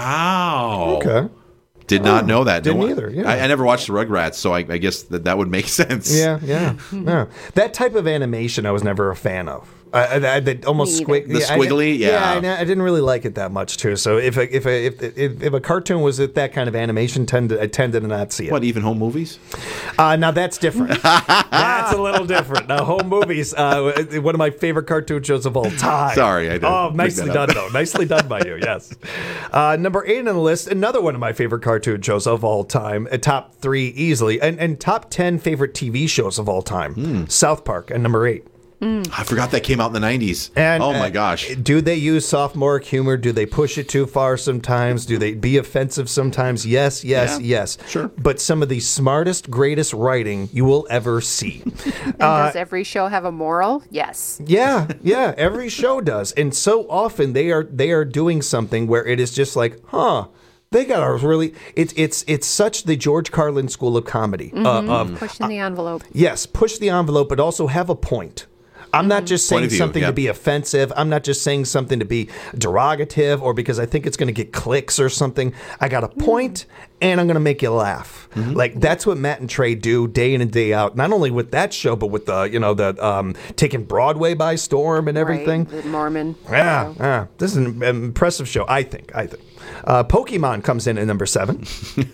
wow. Okay. Did not know that. Didn't No, either, yeah. I, I never watched the Rugrats, so I, I guess that, that would make sense. Yeah, yeah, yeah. That type of animation I was never a fan of. I, I, I, that almost Me squig- The yeah, I- squiggly, yeah. I, I didn't really like it that much too. So if a, if a, if, if if a cartoon was at that kind of animation, tended I tended to not see it. What, even home movies? Uh, now that's different. That's a little different. Now home movies, uh, one of my favorite cartoon shows of all time. Sorry, I didn't Oh, pick nicely that done up. though. Nicely done by you. Yes. Uh, number eight on the list, another one of my favorite cartoon shows of all time. Uh, top three easily, and and top ten favorite T V shows of all time. Hmm. South Park at number eight. I forgot that came out in the nineties. And, oh, my uh, gosh. Do they use sophomoric humor? Do they push it too far sometimes? Do they be offensive sometimes? Yes, yes, Yeah, yes. sure. But some of the smartest, greatest writing you will ever see. And Uh, does every show have a moral? Yes. yeah, yeah. Every show does, and so often they are they are doing something where it is just like, huh. They got a really it's it's it's such the George Carlin school of comedy Mhm. uh, of Pushing the envelope. yes, push the envelope, but also have a point. I'm not just Point saying of view, something yep. to be offensive. I'm not just saying something to be derogative or because I think it's going to get clicks or something. I got a point, and I'm going to make you laugh. Mm-hmm. Like that's what Matt and Trey do day in and day out. Not only with that show, but with the you know the um, taking Broadway by storm and everything. Right, the Mormon. Yeah, yeah. This is an impressive show. I think. I think. Uh, Pokemon comes in at number seven.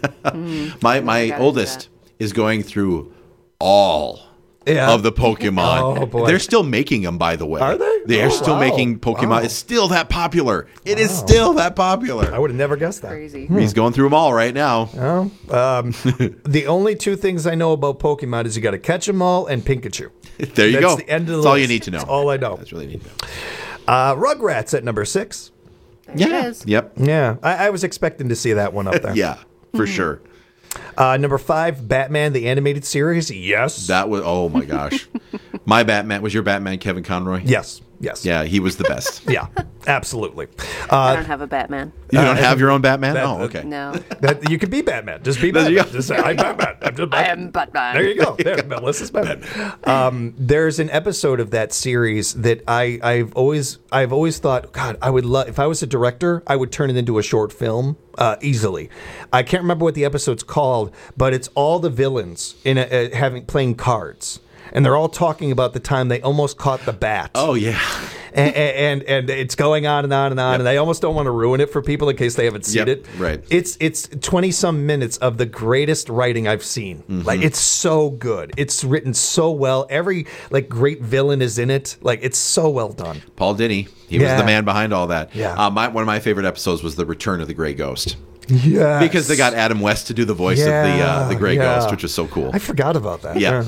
My my oldest is going through all Yeah. of the Pokemon. Oh, boy. They're still making them, by the way. Are they? They are Oh, still wow. making Pokemon. Wow. It's still that popular. It is still that popular. I would have never guessed that. Crazy. He's going through them all right now. Oh, um, the only two things I know about Pokemon is you got to catch them all and Pikachu. There you That's go. the end of the That's all you list. need to know. That's all I know. That's really need to know. Uh, Rugrats at number six. Yeah. is. Yep. Yeah, I, I was expecting to see that one up there. Yeah, for sure. Uh, number five, Batman the animated series. Yes. That was, oh my gosh. My Batman, was your Batman Kevin Conroy? yes. Yes. Yeah, he was the best. Yeah. Absolutely. I Uh, don't have a Batman. You don't have your own Batman? that- oh, okay. No. that, you can be Batman. Just be There Batman. you go. Just say, I'm Batman. I'm just I Batman. am Batman. There you go. There, Melissa's Batman. Um, there's an episode of that series that I, I've always, I've always thought, God, I would love if I was a director, I would turn it into a short film uh, easily. I can't remember what the episode's called, but it's all the villains in a, a, having playing cards, and they're all talking about the time they almost caught the bat. Oh, yeah. And, and and it's going on and on and on, Yep. and I almost don't want to ruin it for people in case they haven't seen Yep, it. right. It's it's twenty some minutes of the greatest writing I've seen. Mm-hmm. Like it's so good. It's written so well. Every like great villain is in it. Like it's so well done. Paul Dini. He Yeah. was the man behind all that. Yeah. Uh, my, one of my favorite episodes was The Return of the Gray Ghost. Yeah. Because they got Adam West to do the voice of the uh, the Gray yeah. Ghost, which was so cool. I forgot about that. Yeah.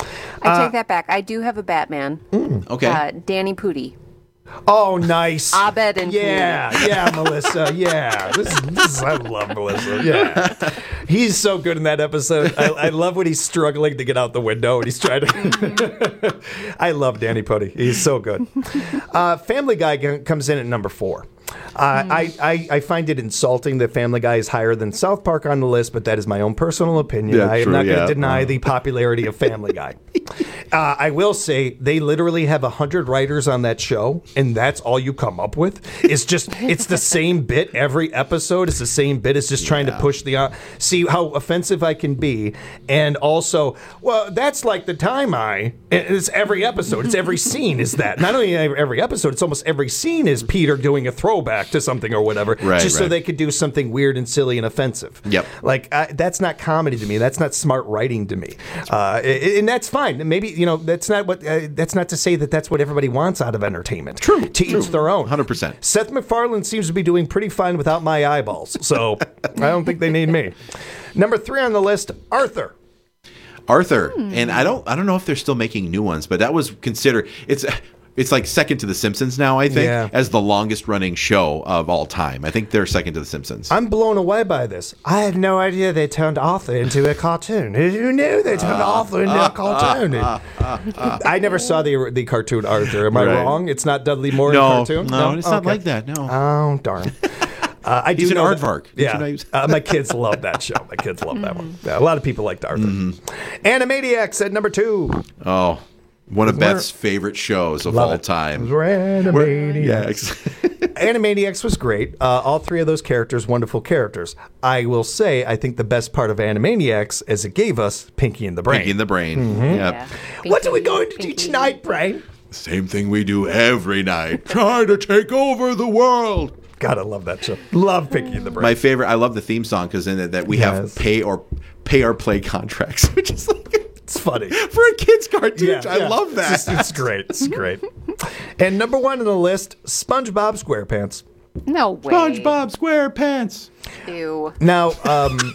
I take that back. I do have a Batman. Okay. Uh, Danny Pudi. Oh, nice. Abed and Yeah, yeah, Melissa. Yeah, this is, this is I love Melissa. Yeah, he's so good in that episode. I, I love when he's struggling to get out the window and he's trying to. I love Danny Pudi. He's so good. Uh, Family Guy g- comes in at number four. Uh, I, I, I find it insulting that Family Guy is higher than South Park on the list, but that is my own personal opinion. Yeah, I am true, not going to yeah. deny the popularity of Family Guy. Uh, I will say they literally have a hundred writers on that show, and that's all you come up with. It's just it's the same bit every episode. It's the same bit. It's just trying Yeah. to push the uh, see how offensive I can be, and also, well, that's like the time I. It's every episode. It's every scene. Is that not only every episode? It's almost every scene is Peter doing a throwback to something or whatever, Right, just so right. they could do something weird and silly and offensive. Yep. Like I, that's not comedy to me. That's not smart writing to me, uh, and that's fine. Maybe you know that's not what. Uh, that's not to say that that's what everybody wants out of entertainment. True. To each their own. one hundred percent. Seth MacFarlane seems to be doing pretty fine without my eyeballs, so I don't think they need me. Number three on the list, Arthur. Arthur, and I don't I don't know if they're still making new ones, but that was considered it's it's like second to The Simpsons now, I think, Yeah. as the longest running show of all time. I think they're second to The Simpsons. I'm blown away by this. I had no idea they turned Arthur into a cartoon. Who knew they turned Arthur into a cartoon? I never saw the the cartoon Arthur. Am I Right. wrong? It's not Dudley Moore No, in cartoon? no, it's not like that, no. Oh, darn. Uh, I He's do an know that- aardvark. Did you Yeah, know he was- uh, my kids love that show. My kids love that one. Yeah, a lot of people liked Arthur. Animaniacs at number two. Oh, one of We're- Beth's favorite shows of Love all it. time. We're Animaniacs. Yeah, ex- Animaniacs was great. Uh, all three of those characters, wonderful characters. I will say, I think the best part of Animaniacs is it gave us Pinky and the Brain. Pinky and the Brain. Mhm. Yep. What are we going to do tonight, Brain? Same thing we do every night. Try to take over the world. God, I love that show. Love Pinky and the Brain. My favorite. I love the theme song because in it that we have Yes. pay or pay or play contracts, which is like it's funny for a kids cartoon. Yeah, I yeah. love that. It's, it's great. It's great. And number one on the list, SpongeBob SquarePants. No way. SpongeBob SquarePants. Ew. Now, um,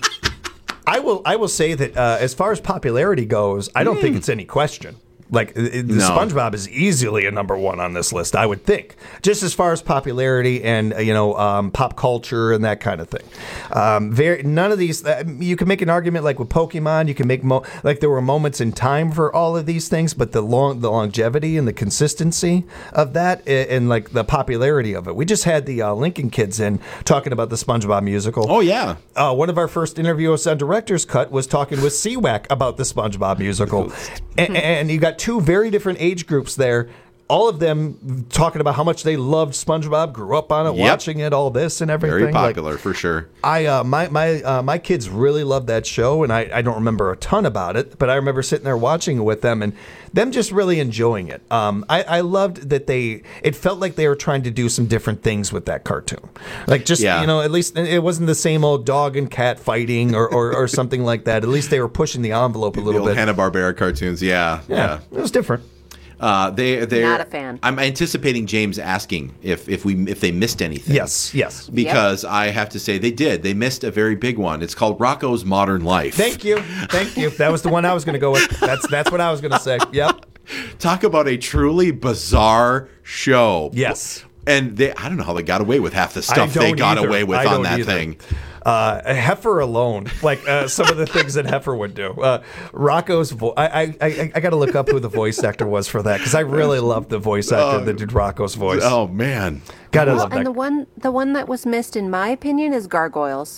I will I will say that uh, as far as popularity goes, I don't think it's any question. Like, it, it- No. SpongeBob is easily a number one on this list, I would think. Just as far as popularity and, uh, you know, um, pop culture and that kind of thing. Um, very None of these, uh, you can make an argument like with Pokemon, you can make, mo- like there were moments in time for all of these things, but the long, the longevity and the consistency of that and, and like the popularity of it. We just had the uh, Lincoln kids in talking about the SpongeBob musical. Oh, yeah. Uh, one of our first interviews on Director's Cut was talking with C WAC about the SpongeBob musical. and, and you got two very different age groups there. All of them talking about how much they loved SpongeBob, grew up on it, Yep. watching it, all this and everything. Very Like, popular for sure. I uh, my my uh, my kids really loved that show, and I, I don't remember a ton about it, but I remember sitting there watching it with them and them just really enjoying it. Um, I, I loved that they. It felt like they were trying to do some different things with that cartoon, like just Yeah. you know, at least it wasn't the same old dog and cat fighting or, or, or something like that. At least they were pushing the envelope a The little old bit. Hanna-Barbera cartoons. Yeah. Yeah, it was different. Uh, they they Not a fan. I'm anticipating James asking if if we if they missed anything. Yes, yes. Because I have to say they did. They missed a very big one. It's called Rocco's Modern Life. Thank you, thank you. That was the one I was going to go with. That's that's what I was going to say. Yep. Talk about a truly bizarre show. Yes. And they, I don't know how they got away with half the stuff I they don't got either. away with I on don't that either. thing. Uh, Heifer alone, like uh, some of the things that Heifer would do. Uh, Rocco's voice. I I, I, I got to look up who the voice actor was for that because I really loved the voice actor that did Rocco's voice. Oh man, gotta Well, love and that. the one, the one that was missed, in my opinion, is Gargoyles.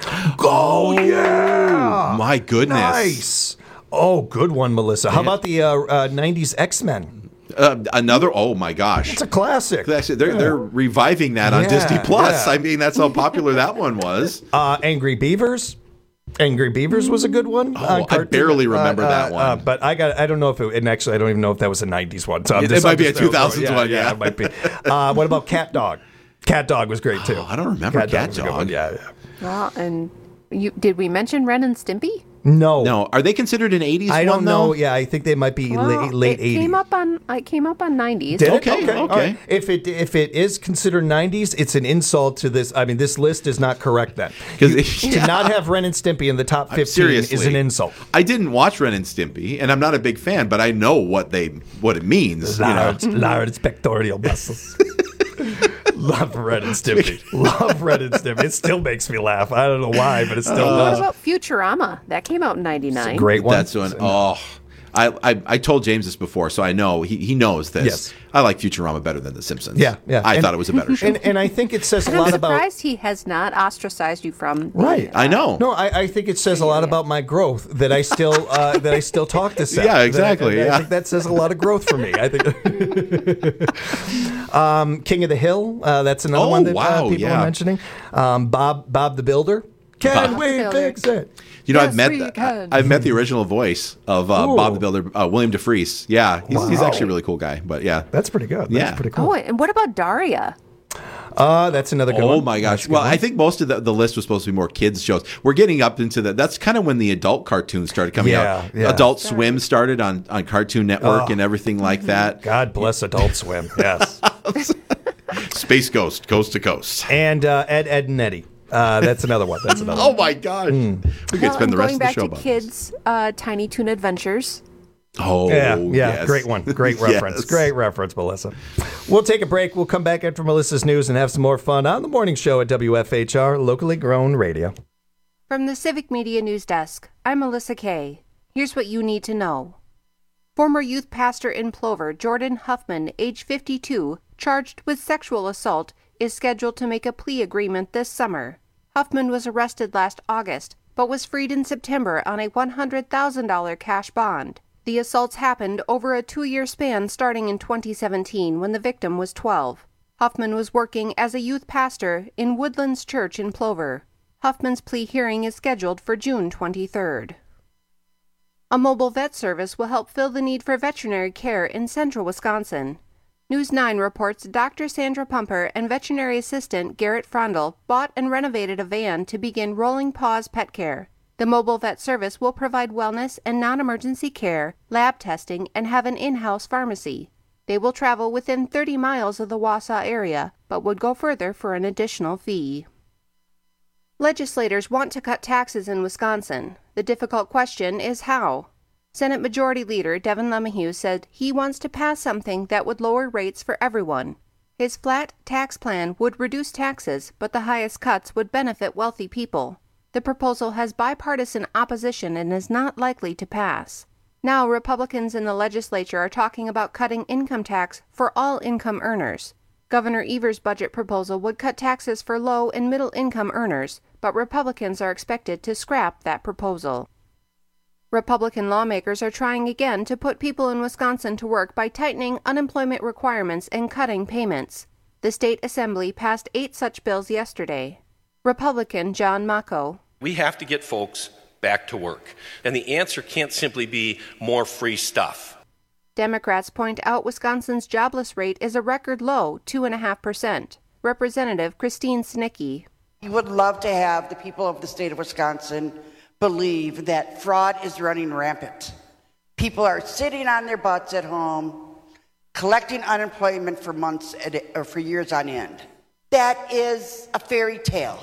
Oh yeah, my goodness. Nice. Oh, good one, Melissa. How about the uh, uh, nineties X-Men? Uh, another. Oh my gosh, It's a classic. That's it. They're they're reviving that on Yeah, Disney Plus. yeah. I mean, that's how popular that one was. Uh, Angry Beavers. Angry Beavers was a good one. Oh, on I cartoon. barely remember Uh, that uh, one. uh, but I got. I don't know if it. And actually, I don't even know if that was a nineties one. So I'm It just, might I'm be a just- two thousands one, yeah. it might be. Uh, what about Cat Dog? Cat Dog was great too. Oh, I don't remember Cat was a good Dog. one. Yeah, yeah. Well, and you did we mention Ren and Stimpy? No, No, are they considered an eighties? I don't one, know. though? Yeah, I think they might be Well, late late it eighties. came up on. It came up on nineties. Did it? Okay, okay. okay. All right. If it if it is considered nineties, it's an insult to this. I mean, this list is not correct then. 'Cause You- it- to yeah. not have Ren and Stimpy in the top I'm- fifteen is seriously. an insult. I didn't watch Ren and Stimpy, and I'm not a big fan, but I know what they what it means. You know? Large, large pectoral muscles. Love Ren and Stimpy. Love Ren and Stimpy. It still makes me laugh. I don't know why, but it still What does. about Futurama? That came out in ninety-nine. Great one. That's one. Oh, I, I I told James this before, so I know he, he knows this. Yes. I like Futurama better than The Simpsons. Yeah, yeah. I and, thought it was a better show. And, and I think it says a I'm lot about. surprised he has not ostracized you from. The, Right, I know. No, I, I think it says a lot about my growth that I still uh, that I still talk to Seth. Yeah, exactly, That I, I yeah. think that says a lot of growth for me. I think. um, King of the Hill. Uh, that's another Oh, one that wow, uh, people yeah. are mentioning. Um, Bob Bob the Builder. Can Bob we Builder. fix it? You know, Yes, I've met we can. I've met the original voice of uh, Ooh. Bob the Builder, uh, William DeFries. Yeah, he's, he's Wow. actually a really cool guy. But yeah, That's pretty good. That's Yeah. pretty cool. Oh, and what about Daria? Uh, that's another good one. oh my gosh. That's a good Well, one. I think most of the, the list was supposed to be more kids shows. We're getting up into the. That's kind of when the adult cartoons started coming Yeah, out. yeah. Adult Swim started on on Cartoon Network Oh. and everything like that. God bless Adult Swim. Yes. Space Ghost, Coast to Coast. And uh, Ed, Ed, and Eddie. Uh, that's another one. That's another Oh one. my gosh. We could Well, spend the I'm rest going of the back show to about this. kids, uh, Tiny Toon Adventures. Oh, Yeah, yeah, yes. great one. Great reference. Yes. Great reference, Melissa. We'll take a break. We'll come back after Melissa's news and have some more fun on the morning show at W F H R, locally grown radio. From the Civic Media News Desk, I'm Melissa Kay. Here's what you need to know. Former youth pastor in Plover, Jordan Huffman, age fifty-two, charged with sexual assault, is scheduled to make a plea agreement this summer. Huffman was arrested last August, but was freed in September on a one hundred thousand dollars cash bond. The assaults happened over a two-year span starting in twenty seventeen when the victim was twelve. Huffman was working as a youth pastor in Woodlands Church in Plover. Huffman's plea hearing is scheduled for June twenty-third. A mobile vet service will help fill the need for veterinary care in central Wisconsin. News nine reports Doctor Sandra Pumper and veterinary assistant Garrett Frondel bought and renovated a van to begin Rolling Paws Pet Care. The mobile vet service will provide wellness and non-emergency care, lab testing, and have an in-house pharmacy. They will travel within thirty miles of the Wausau area, but would go further for an additional fee. Legislators want to cut taxes in Wisconsin. The difficult question is how. Senate Majority Leader Devin LeMahieu said he wants to pass something that would lower rates for everyone. His flat tax plan would reduce taxes, but the highest cuts would benefit wealthy people. The proposal has bipartisan opposition and is not likely to pass. Now, Republicans in the legislature are talking about cutting income tax for all income earners. Governor Evers' budget proposal would cut taxes for low and middle income earners, but Republicans are expected to scrap that proposal. Republican lawmakers are trying again to put people in Wisconsin to work by tightening unemployment requirements and cutting payments. The state assembly passed eight such bills yesterday. Republican John Mako. We have to get folks back to work, and the answer can't simply be more free stuff. Democrats point out Wisconsin's jobless rate is a record low, two point five percent. Representative Christine Snicki. We would love to have the people of the state of Wisconsin believe that fraud is running rampant. People are sitting on their butts at home, collecting unemployment for months or for years on end. That is a fairy tale.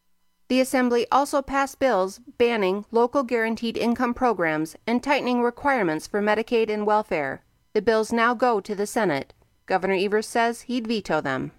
The Assembly also passed bills banning local guaranteed income programs and tightening requirements for Medicaid and welfare. The bills now go to the Senate. Governor Evers says he'd veto them.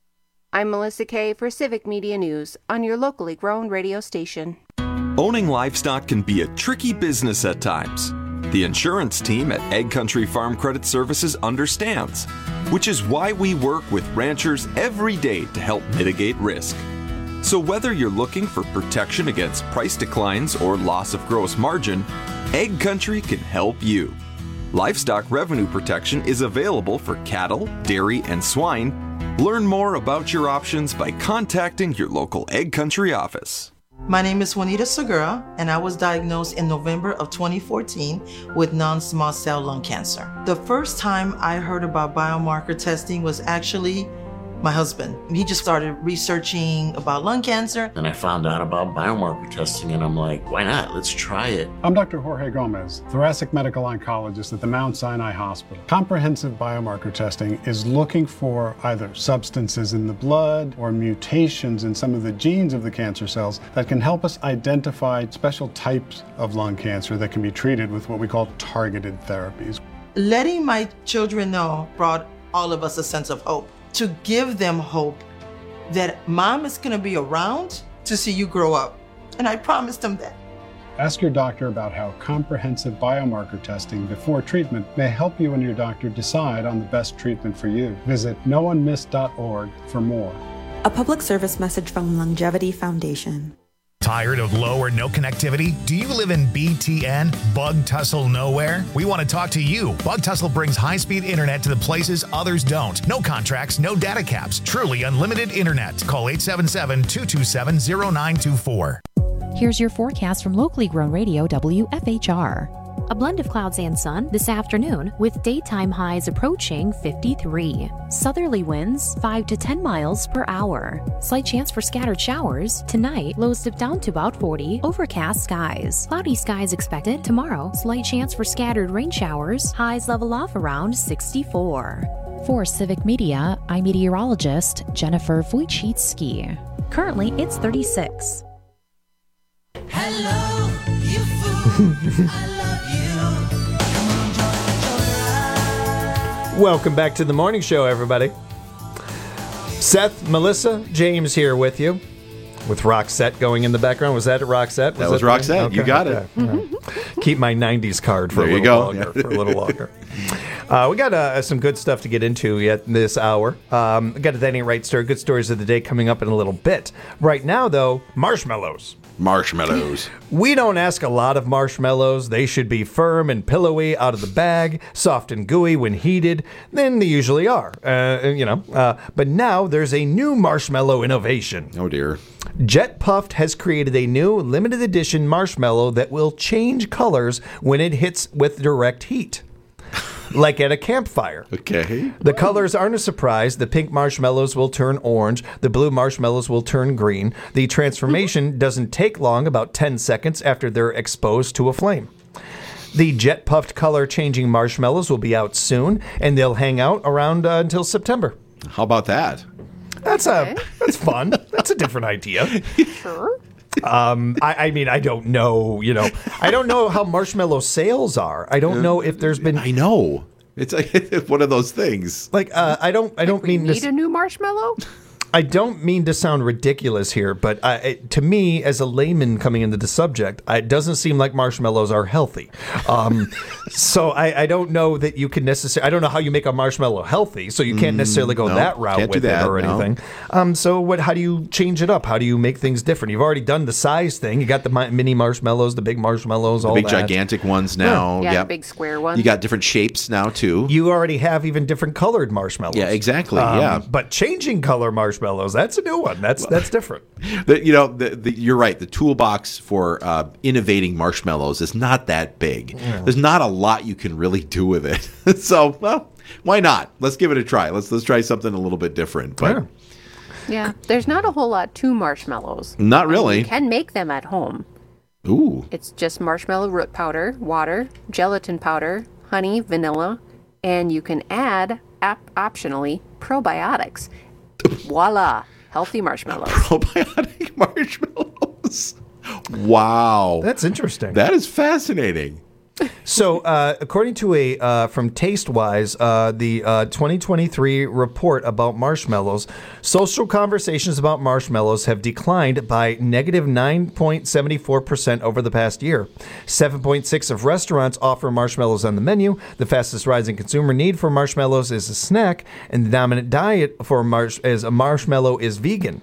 I'm Melissa Kay for Civic Media News on your locally grown radio station. Owning livestock can be a tricky business at times. The insurance team at Egg Country Farm Credit Services understands, which is why we work with ranchers every day to help mitigate risk. So whether you're looking for protection against price declines or loss of gross margin, Egg Country can help you. Livestock revenue protection is available for cattle, dairy, and swine. Learn more about your options by contacting your local Egg Country office. My name is Juanita Segura, and I was diagnosed in November of twenty fourteen with non-small cell lung cancer. The first time I heard about biomarker testing was actually my husband. He just started researching about lung cancer. And I found out about biomarker testing, and I'm like, why not? Let's try it. I'm Doctor Jorge Gomez, thoracic medical oncologist at the Mount Sinai Hospital. Comprehensive biomarker testing is looking for either substances in the blood or mutations in some of the genes of the cancer cells that can help us identify special types of lung cancer that can be treated with what we call targeted therapies. Letting my children know brought all of us a sense of hope. To give them hope that mom is going to be around to see you grow up. And I promised them that. Ask your doctor about how comprehensive biomarker testing before treatment may help you and your doctor decide on the best treatment for you. Visit no one missed dot org for more. A public service message from Longevity Foundation. Tired of low or no connectivity? Do you live in B T N, Bug Tussle Nowhere? We want to talk to you. Bug Tussle brings high-speed internet to the places others don't. No contracts, no data caps. Truly unlimited internet. Call eight seven seven, two two seven, zero nine two four. Here's your forecast from locally grown radio W F H R. A blend of clouds and sun this afternoon with daytime highs approaching fifty-three. Southerly winds five to ten miles per hour. Slight chance for scattered showers. Tonight, lows dip down to about forty. Overcast skies. Cloudy skies expected tomorrow. Slight chance for scattered rain showers. Highs level off around sixty-four. For Civic Media, I'm meteorologist Jennifer Wojcicki. Currently, it's thirty-six. Hello, you fool. I love you. Welcome back to the morning show, everybody. Seth, Melissa, James here with you, with Roxette going in the background. Was that Roxette? Was that was Roxette. Okay. You got it. Mm-hmm. Keep my nineties card for there a little you go. longer. For a little longer. Uh, we got uh, some good stuff to get into yet this hour. Um, got a That Ain't Right story, good stories of the day coming up in a little bit. Right now, though, marshmallows. Marshmallows. We don't ask a lot of marshmallows. They should be firm and pillowy out of the bag, soft and gooey when heated. Then they usually are, uh, you know. Uh, but now there's a new marshmallow innovation. Oh, dear. Jet Puffed has created a new limited edition marshmallow that will change colors when it hits with direct heat. Like at a campfire. Okay. The colors aren't a surprise. The pink marshmallows will turn orange. The blue marshmallows will turn green. The transformation doesn't take long, about ten seconds after they're exposed to a flame. The jet puffed color changing marshmallows will be out soon, and they'll hang out around uh, until September. How about that? That's a that's fun. That's a different idea. Sure. Um, I, I mean, I don't know, you know, I don't know how marshmallow sales are. I don't know if there's been. I know. It's like one of those things. Like, uh, I don't, I don't mean Need to. a new marshmallow? I don't mean to sound ridiculous here, but uh, it, to me, as a layman coming into the subject, it doesn't seem like marshmallows are healthy. Um, so I, I don't know that you can necessarily. I don't know how you make a marshmallow healthy, so you can't necessarily go no, that route can't with do that, it or no. anything. Um, so what? How do you change it up? How do you make things different? You've already done the size thing. You got the mi- mini marshmallows, the big marshmallows, The all big that. gigantic ones now. Yeah, Yep. the big square one. You got different shapes now, too. You already have even different colored marshmallows. Yeah, exactly. Um, yeah. But changing color marshmallows, that's a new one. That's that's different. The, you know, the, the, you're right. The toolbox for uh, innovating marshmallows is not that big. Yeah. There's not a lot you can really do with it. So, well, why not? Let's give it a try. Let's let's try something a little bit different. But Yeah. Yeah, there's not a whole lot to marshmallows. not really. You can make them at home. Ooh. It's just marshmallow root powder, water, gelatin powder, honey, vanilla, and you can add, ap- optionally, probiotics. Voila! Healthy marshmallows. Probiotic marshmallows. Wow. That's interesting. That is fascinating. So, uh, according to a uh, from TasteWise, uh, the uh, twenty twenty-three report about marshmallows, social conversations about marshmallows have declined by negative nine point seven four percent over the past year. seven point six of restaurants offer marshmallows on the menu. The fastest rising consumer need for marshmallows is a snack, and the dominant diet for marsh as a marshmallow is vegan.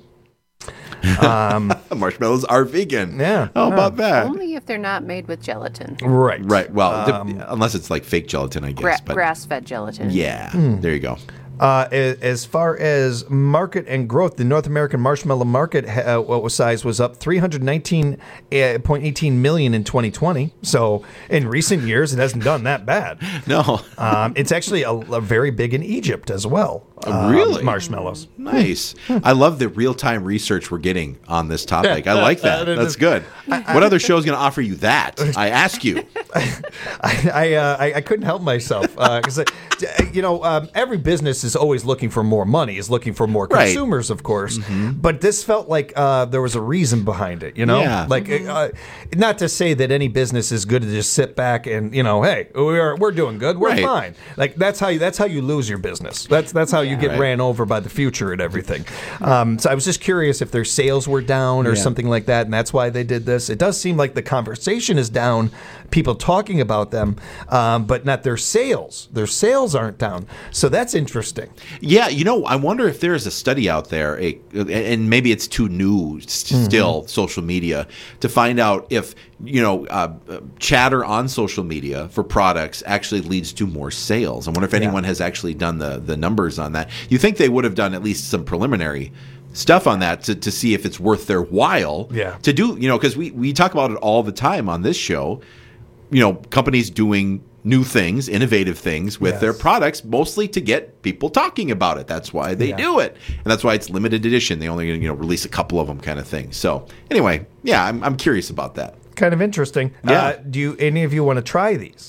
Um, Marshmallows are vegan. Yeah. How about that? Only if they're not made with gelatin. Right. Right. Well, Um, dep- unless it's like fake gelatin, I guess. Gra- but grass-fed gelatin. yeah, Hmm. there you go. Uh, a- as far as market and growth, the North American marshmallow market uh, what was size was up three hundred nineteen point one eight million in twenty twenty. So in recent years, it hasn't done that bad. No, um, it's actually a, a very big in Egypt as well. Um, Really? marshmallows. Nice. I love the real time research we're getting on this topic. I like that. Uh, That's good. What other show is going to offer you that? I ask you. I I, uh, I I couldn't help myself because you know um, every business is always looking for more money, is looking for more Right. consumers, of course. But this felt like uh, there was a reason behind it, you know? Yeah. Like, uh, not to say that any business is good to just sit back and, you know, hey, we're we're doing good, we're Right. fine. Like, that's how you that's how you lose your business. That's that's how you get Right. ran over by the future and everything. Um, so I was just curious if their sales were down or Yeah. something like that, and that's why they did this. It does seem like the conversation is down, people talking about them, um, but not their sales. Their sales aren't down. So that's interesting. Yeah, you know, I wonder if there is a study out there, a, and maybe it's too new s- still, Mm-hmm. social media, to find out if, you know, uh, chatter on social media for products actually leads to more sales. I wonder if anyone has actually done the, the numbers on that. You think they would have done at least some preliminary stuff on that to, to see if it's worth their while Yeah. to do, you know, because we, we talk about it all the time on this show, you know, companies doing new things, innovative things with Yes. their products, mostly to get people talking about it. That's why they Yeah. do it, and that's why it's limited edition. They only, you know, release a couple of them, kind of thing. So anyway, yeah, I'm, I'm curious about that. Kind of interesting. Yeah. Uh, do you any of you want to try these?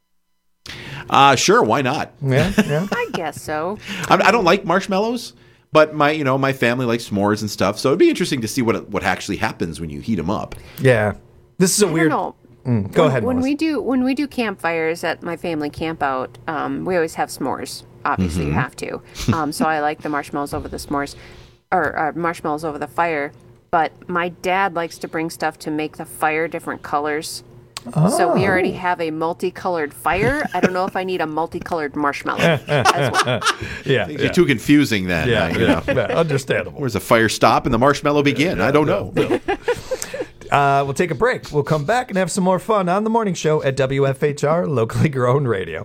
Uh, sure, why not? Yeah, yeah. I guess so. I, I don't like marshmallows, but my, you know, my family likes s'mores and stuff. So it'd be interesting to see what what actually happens when you heat them up. Yeah. This is a I weird. don't know. Mm, go when, ahead. When Melissa. we do when we do campfires at my family camp out, um, we always have s'mores. Obviously, you Mm-hmm. Mhm. have to. Um, so I like the marshmallows over the s'mores, or uh, marshmallows over the fire. But my dad likes to bring stuff to make the fire different colors. So we Oh. already have a multicolored fire. I don't know if I need a multicolored marshmallow as well. yeah, Things yeah. are too confusing then. Yeah, uh, you yeah, know. yeah, understandable. Where's the fire stop and the marshmallow begin? I don't know. Uh, we'll take a break. We'll come back and have some more fun on the morning show at W F H R, locally grown radio.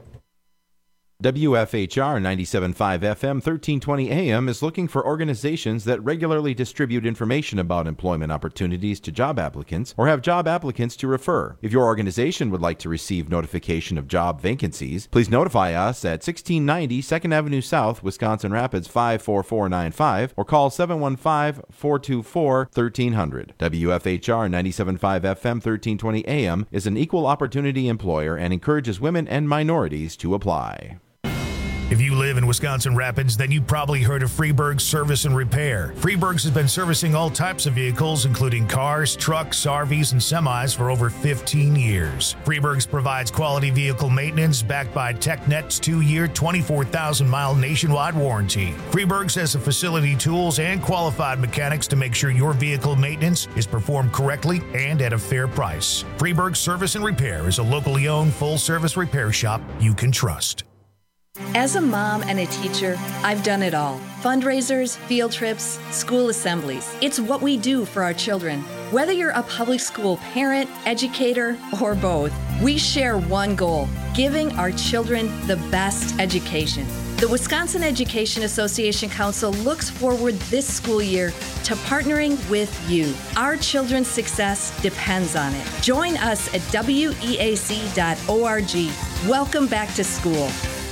W F H R ninety-seven point five F M, thirteen twenty A M is looking for organizations that regularly distribute information about employment opportunities to job applicants or have job applicants to refer. If your organization would like to receive notification of job vacancies, please notify us at sixteen ninety second Avenue South, Wisconsin Rapids five four four nine five or call seven one five, four two four, one three zero zero. W F H R ninety-seven point five F M, thirteen twenty A M is an equal opportunity employer and encourages women and minorities to apply. If you live in Wisconsin Rapids, then you probably heard of Freeburg Service and Repair. Freeburg's has been servicing all types of vehicles, including cars, trucks, R Vs, and semis for over fifteen years. Freeburg's provides quality vehicle maintenance backed by TechNet's two-year, twenty-four thousand mile nationwide warranty. Freeburg's has the facility, tools, and qualified mechanics to make sure your vehicle maintenance is performed correctly and at a fair price. Freeburg Service and Repair is a locally owned full-service repair shop you can trust. As a mom and a teacher, I've done it all. Fundraisers, field trips, school assemblies. It's what we do for our children. Whether you're a public school parent, educator, or both, we share one goal: giving our children the best education. The Wisconsin Education Association Council looks forward this school year to partnering with you. Our children's success depends on it. Join us at W E A C dot org. Welcome back to school.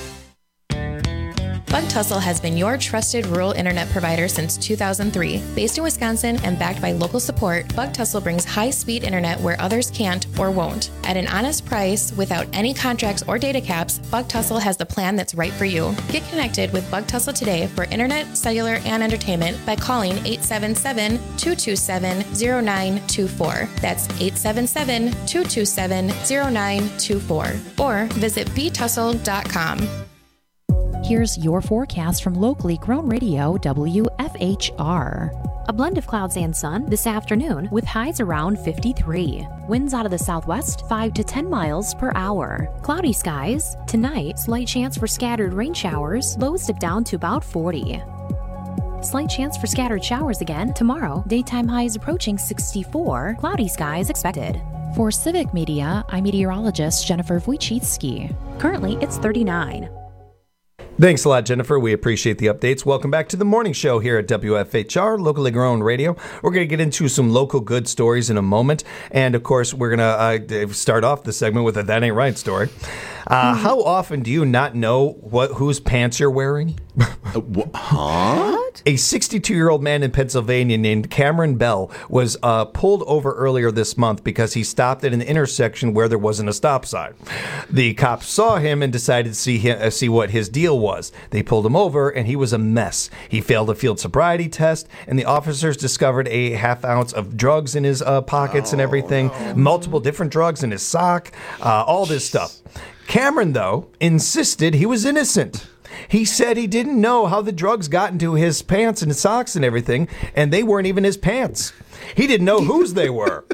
Bug Tussle has been your trusted rural internet provider since two thousand three. Based in Wisconsin and backed by local support, Bug Tussle brings high-speed internet where others can't or won't. At an honest price, without any contracts or data caps, Bug Tussle has the plan that's right for you. Get connected with Bug Tussle today for internet, cellular, and entertainment by calling eight seven seven, two two seven, zero nine two four. That's eight seven seven, two two seven, zero nine two four. Or visit b tussle dot com. Here's your forecast from locally grown radio W F H R. A blend of clouds and sun this afternoon with highs around fifty-three. Winds out of the southwest five to ten miles per hour. Cloudy skies. Tonight, slight chance for scattered rain showers. Lows dip down to about forty. Slight chance for scattered showers again tomorrow. Daytime highs approaching sixty-four. Cloudy skies expected. For Civic Media, I'm meteorologist Jennifer Wojcicki. Currently, it's thirty-nine. Thanks a lot, Jennifer. We appreciate the updates. Welcome back to the morning show here at W F H R, locally grown radio. We're going to get into some local good stories in a moment. And, of course, we're going to uh, start off the segment with a That Ain't Right story. Uh, mm-hmm. How often do you not know what whose pants you're wearing? wh- huh? A sixty-two-year-old man in Pennsylvania named Cameron Bell was uh, pulled over earlier this month because he stopped at an intersection where there wasn't a stop sign. The cops saw him and decided to see him, uh, see what his deal was. They pulled him over, and he was a mess. He failed a field sobriety test, and the officers discovered a half ounce of drugs in his uh, pockets oh, and everything, no. multiple different drugs in his sock, uh, all this stuff. Cameron, though, insisted he was innocent. He said he didn't know how the drugs got into his pants and his socks and everything, and they weren't even his pants. He didn't know whose they were.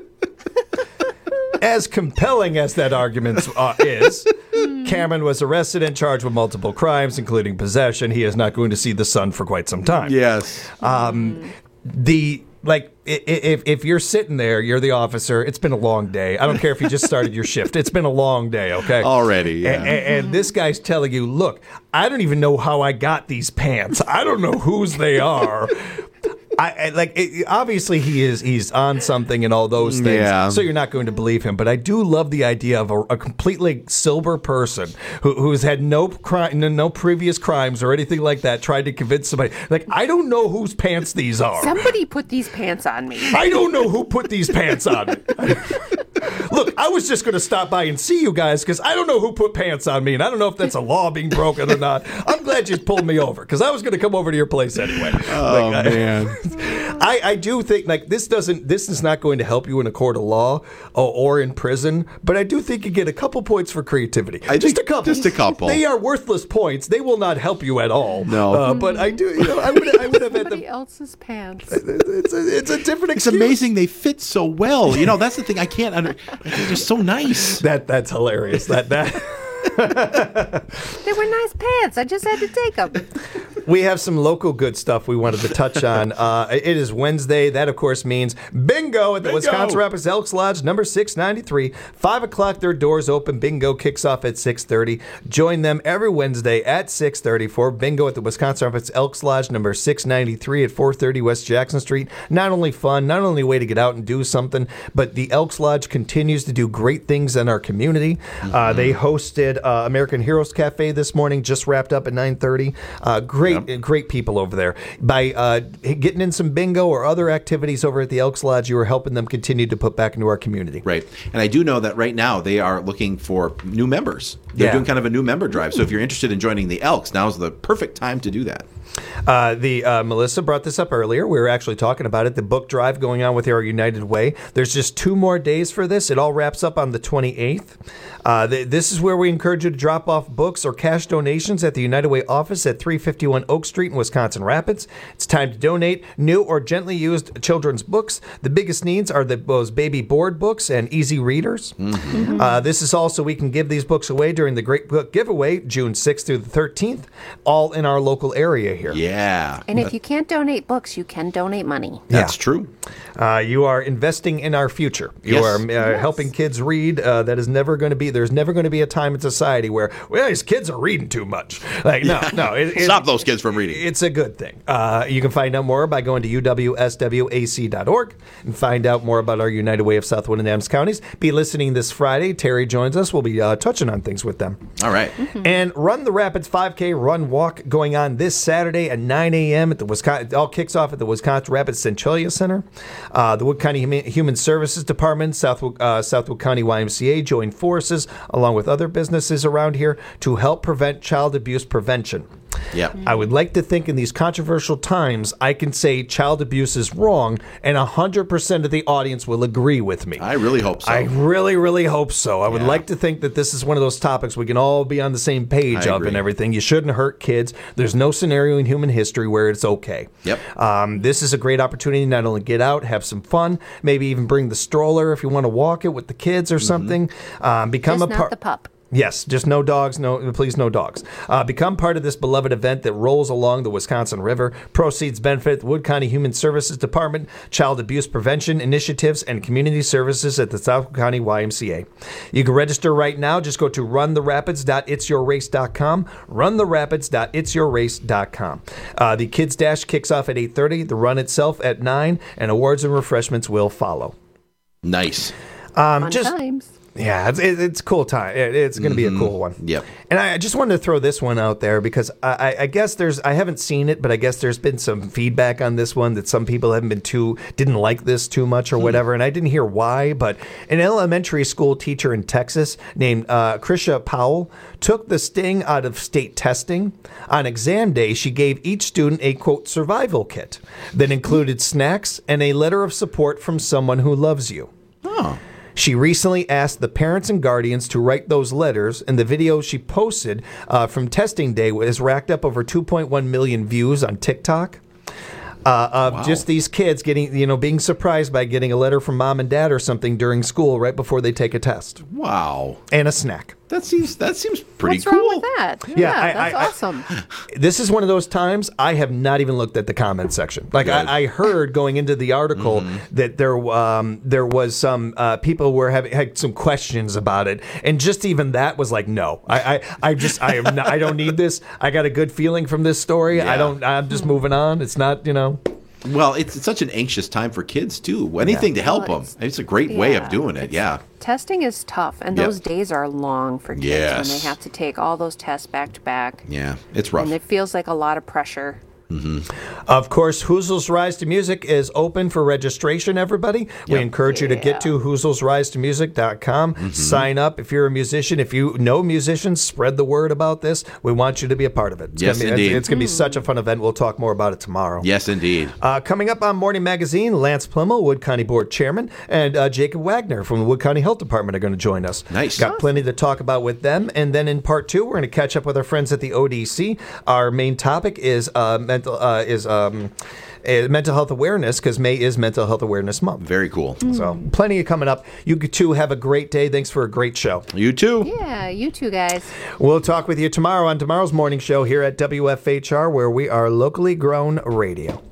As compelling as that argument uh, is, Cameron was arrested and charged with multiple crimes, including possession. He is not going to see the sun for quite some time. Yes. Um, the... Like, if if you're sitting there, you're the officer, it's been a long day. I don't care if you just started your shift. It's been a long day, okay? Already, yeah. And, and, and this guy's telling you, look, I don't even know how I got these pants. I don't know whose they are. I, I like it, obviously he is he's on something and all those things, yeah. so you're not going to believe him. But I do love the idea of a, a completely sober person who, who's had no crime, no, no previous crimes or anything like that, trying to convince somebody like I don't know whose pants these are. Somebody put these pants on me. I don't know who put these pants on me. Look, I was just going to stop by and see you guys because I don't know who put pants on me, and I don't know if that's a law being broken or not. I'm glad you pulled me over because I was going to come over to your place anyway. Oh like, man. I, I, I do think like this doesn't this is not going to help you in a court of law or, or in prison, but I do think you get a couple points for creativity. I just think, a couple. Just a couple. They are worthless points. They will not help you at all. No. Uh, but I do. You know, I would I would have had Somebody the, else's pants. It's a, it's a different. It's excuse. amazing they fit so well. You know, that's the thing I can't under. They're just so nice. That that's hilarious. That that. They were nice pants. I just had to take them. We have some local good stuff we wanted to touch on. Uh, it is Wednesday. That, of course, means bingo at the Bingo. Wisconsin Rapids Elks Lodge, number six ninety-three. five o'clock, their doors open. Bingo kicks off at six thirty. Join them every Wednesday at six thirty for bingo at the Wisconsin Rapids Elks Lodge, number six ninety-three at four thirty West Jackson Street. Not only fun, not only a way to get out and do something, but the Elks Lodge continues to do great things in our community. Mm-hmm. Uh, they hosted uh, American Heroes Cafe this morning, just wrapped up at nine thirty. Uh, great. Yep. Great people over there. By uh, getting in some bingo or other activities over at the Elks Lodge, you are helping them continue to put back into our community. Right. And I do know that right now they are looking for new members. They're yeah. doing kind of a new member drive. So if you're interested in joining the Elks, now is the perfect time to do that. Uh, the uh, Melissa brought this up earlier. We were actually talking about it. The book drive going on with our United Way. There's just two more days for this. It all wraps up on the twenty-eighth. Uh, th- this is where we encourage you to drop off books or cash donations at the United Way office at three fifty-one Oak Street in Wisconsin Rapids. It's time to donate new or gently used children's books. The biggest needs are the, those baby board books and easy readers. Mm-hmm. Uh, this is also we can give these books away during the Great Book Giveaway, June sixth through the thirteenth, all in our local area here. Yeah. And if you can't donate books, you can donate money. That's yeah. true. Uh, you are investing in our future. You yes. are uh, yes. helping kids read. Uh, that is never going to be, there's never going to be a time in society where, well, these kids are reading too much. Like, no, yeah. no. It, it, Stop those kids from reading. It's a good thing. Uh, you can find out more by going to U W S W A C dot org and find out more about our United Way of Southwood and Adams counties. Be listening this Friday. Terry joins us. We'll be uh, touching on things with them. All right. Mm-hmm. And Run the Rapids five K Run Walk going on this Saturday at nine a.m. at the Wisconsin. It all kicks off at the Wisconsin Rapids Centralia Center. Uh, the Wood County Human Services Department, Southwood, uh, Southwood County Y M C A joined forces along with other businesses around here to help prevent child abuse prevention. Yeah. I would like to think in these controversial times, I can say child abuse is wrong, and one hundred percent of the audience will agree with me. I really hope so. I really, really hope so. I would Yeah. like to think that this is one of those topics we can all be on the same page I of agree. and everything. You shouldn't hurt kids. There's no scenario in human history where it's okay. Yep. Um, this is a great opportunity to not only get out, have some fun, maybe even bring the stroller if you want to walk it with the kids or Mm-hmm. something. Um, become Just a not part. the pup. Yes, just no dogs, no, please no dogs. Uh, become part of this beloved event that rolls along the Wisconsin River. Proceeds benefit the Wood County Human Services Department, Child Abuse Prevention Initiatives, and Community Services at the South County Y M C A. You can register right now. Just go to run the rapids dot its your race dot com, run the rapids dot its your race dot com. Uh, the Kids Dash kicks off at eight thirty, the run itself at nine, and awards and refreshments will follow. Nice. Um, Fun just times. Yeah, it's it, it's a cool time. It, it's going to Mm-hmm. be a cool one. Yep. And I just wanted to throw this one out there because I, I, I guess there's I haven't seen it, but I guess there's been some feedback on this one that some people haven't been too didn't like this too much or whatever, and I didn't hear why. But an elementary school teacher in Texas named uh, Krisha Powell took the sting out of state testing. On exam day, she gave each student a quote survival kit that included snacks and a letter of support from someone who loves you. Oh. She recently asked the parents and guardians to write those letters, and the video she posted uh, from testing day has racked up over two point one million views on TikTok. Uh, of Wow. just these kids getting, you know, being surprised by getting a letter from mom and dad or something during school right before they take a test. Wow. And a snack. That seems that seems pretty What's cool. wrong with that? Yeah, Yeah, I- that's I- I- awesome. This is one of those times I have not even looked at the comment section. Like Good. I, I heard going into the article that there um, there was some uh, people were having had some questions about it, and just even that was like, no, I I, I just I am not, I don't need this. I got a good feeling from this story. Yeah. I don't. I'm just moving on. It's not, you know. Well, it's, it's such an anxious time for kids too. Anything to help Well, them. it's- It's a great way of yeah, doing it. Yeah. Testing is tough, and Yep. those days are long for kids when Yes. they have to take all those tests back to back. Yeah. It's rough. And it feels like a lot of pressure. Of course, Hoozle's Rise to Music is open for registration, everybody. We Yep. encourage you to get to hoozles rise to music dot com. Sign up if you're a musician. If you know musicians, spread the word about this. We want you to be a part of it. It's Yes, gonna be, indeed. It's, it's going to be such a fun event. We'll talk more about it tomorrow. Yes, indeed. Uh, coming up on Morning Magazine, Lance Plimmel, Wood County Board Chairman, and uh, Jacob Wagner from the Wood County Health Department are going to join us. Nice. Got plenty to talk about with them. And then in part two, we're going to catch up with our friends at the O D C. Our main topic is uh, mental uh, is um, uh, mental health awareness, because May is Mental Health Awareness Month. Very cool. So plenty coming up. You two have a great day. Thanks for a great show. You too. Yeah, you two guys. We'll talk with you tomorrow on tomorrow's morning show here at W F H R, where we are locally grown radio.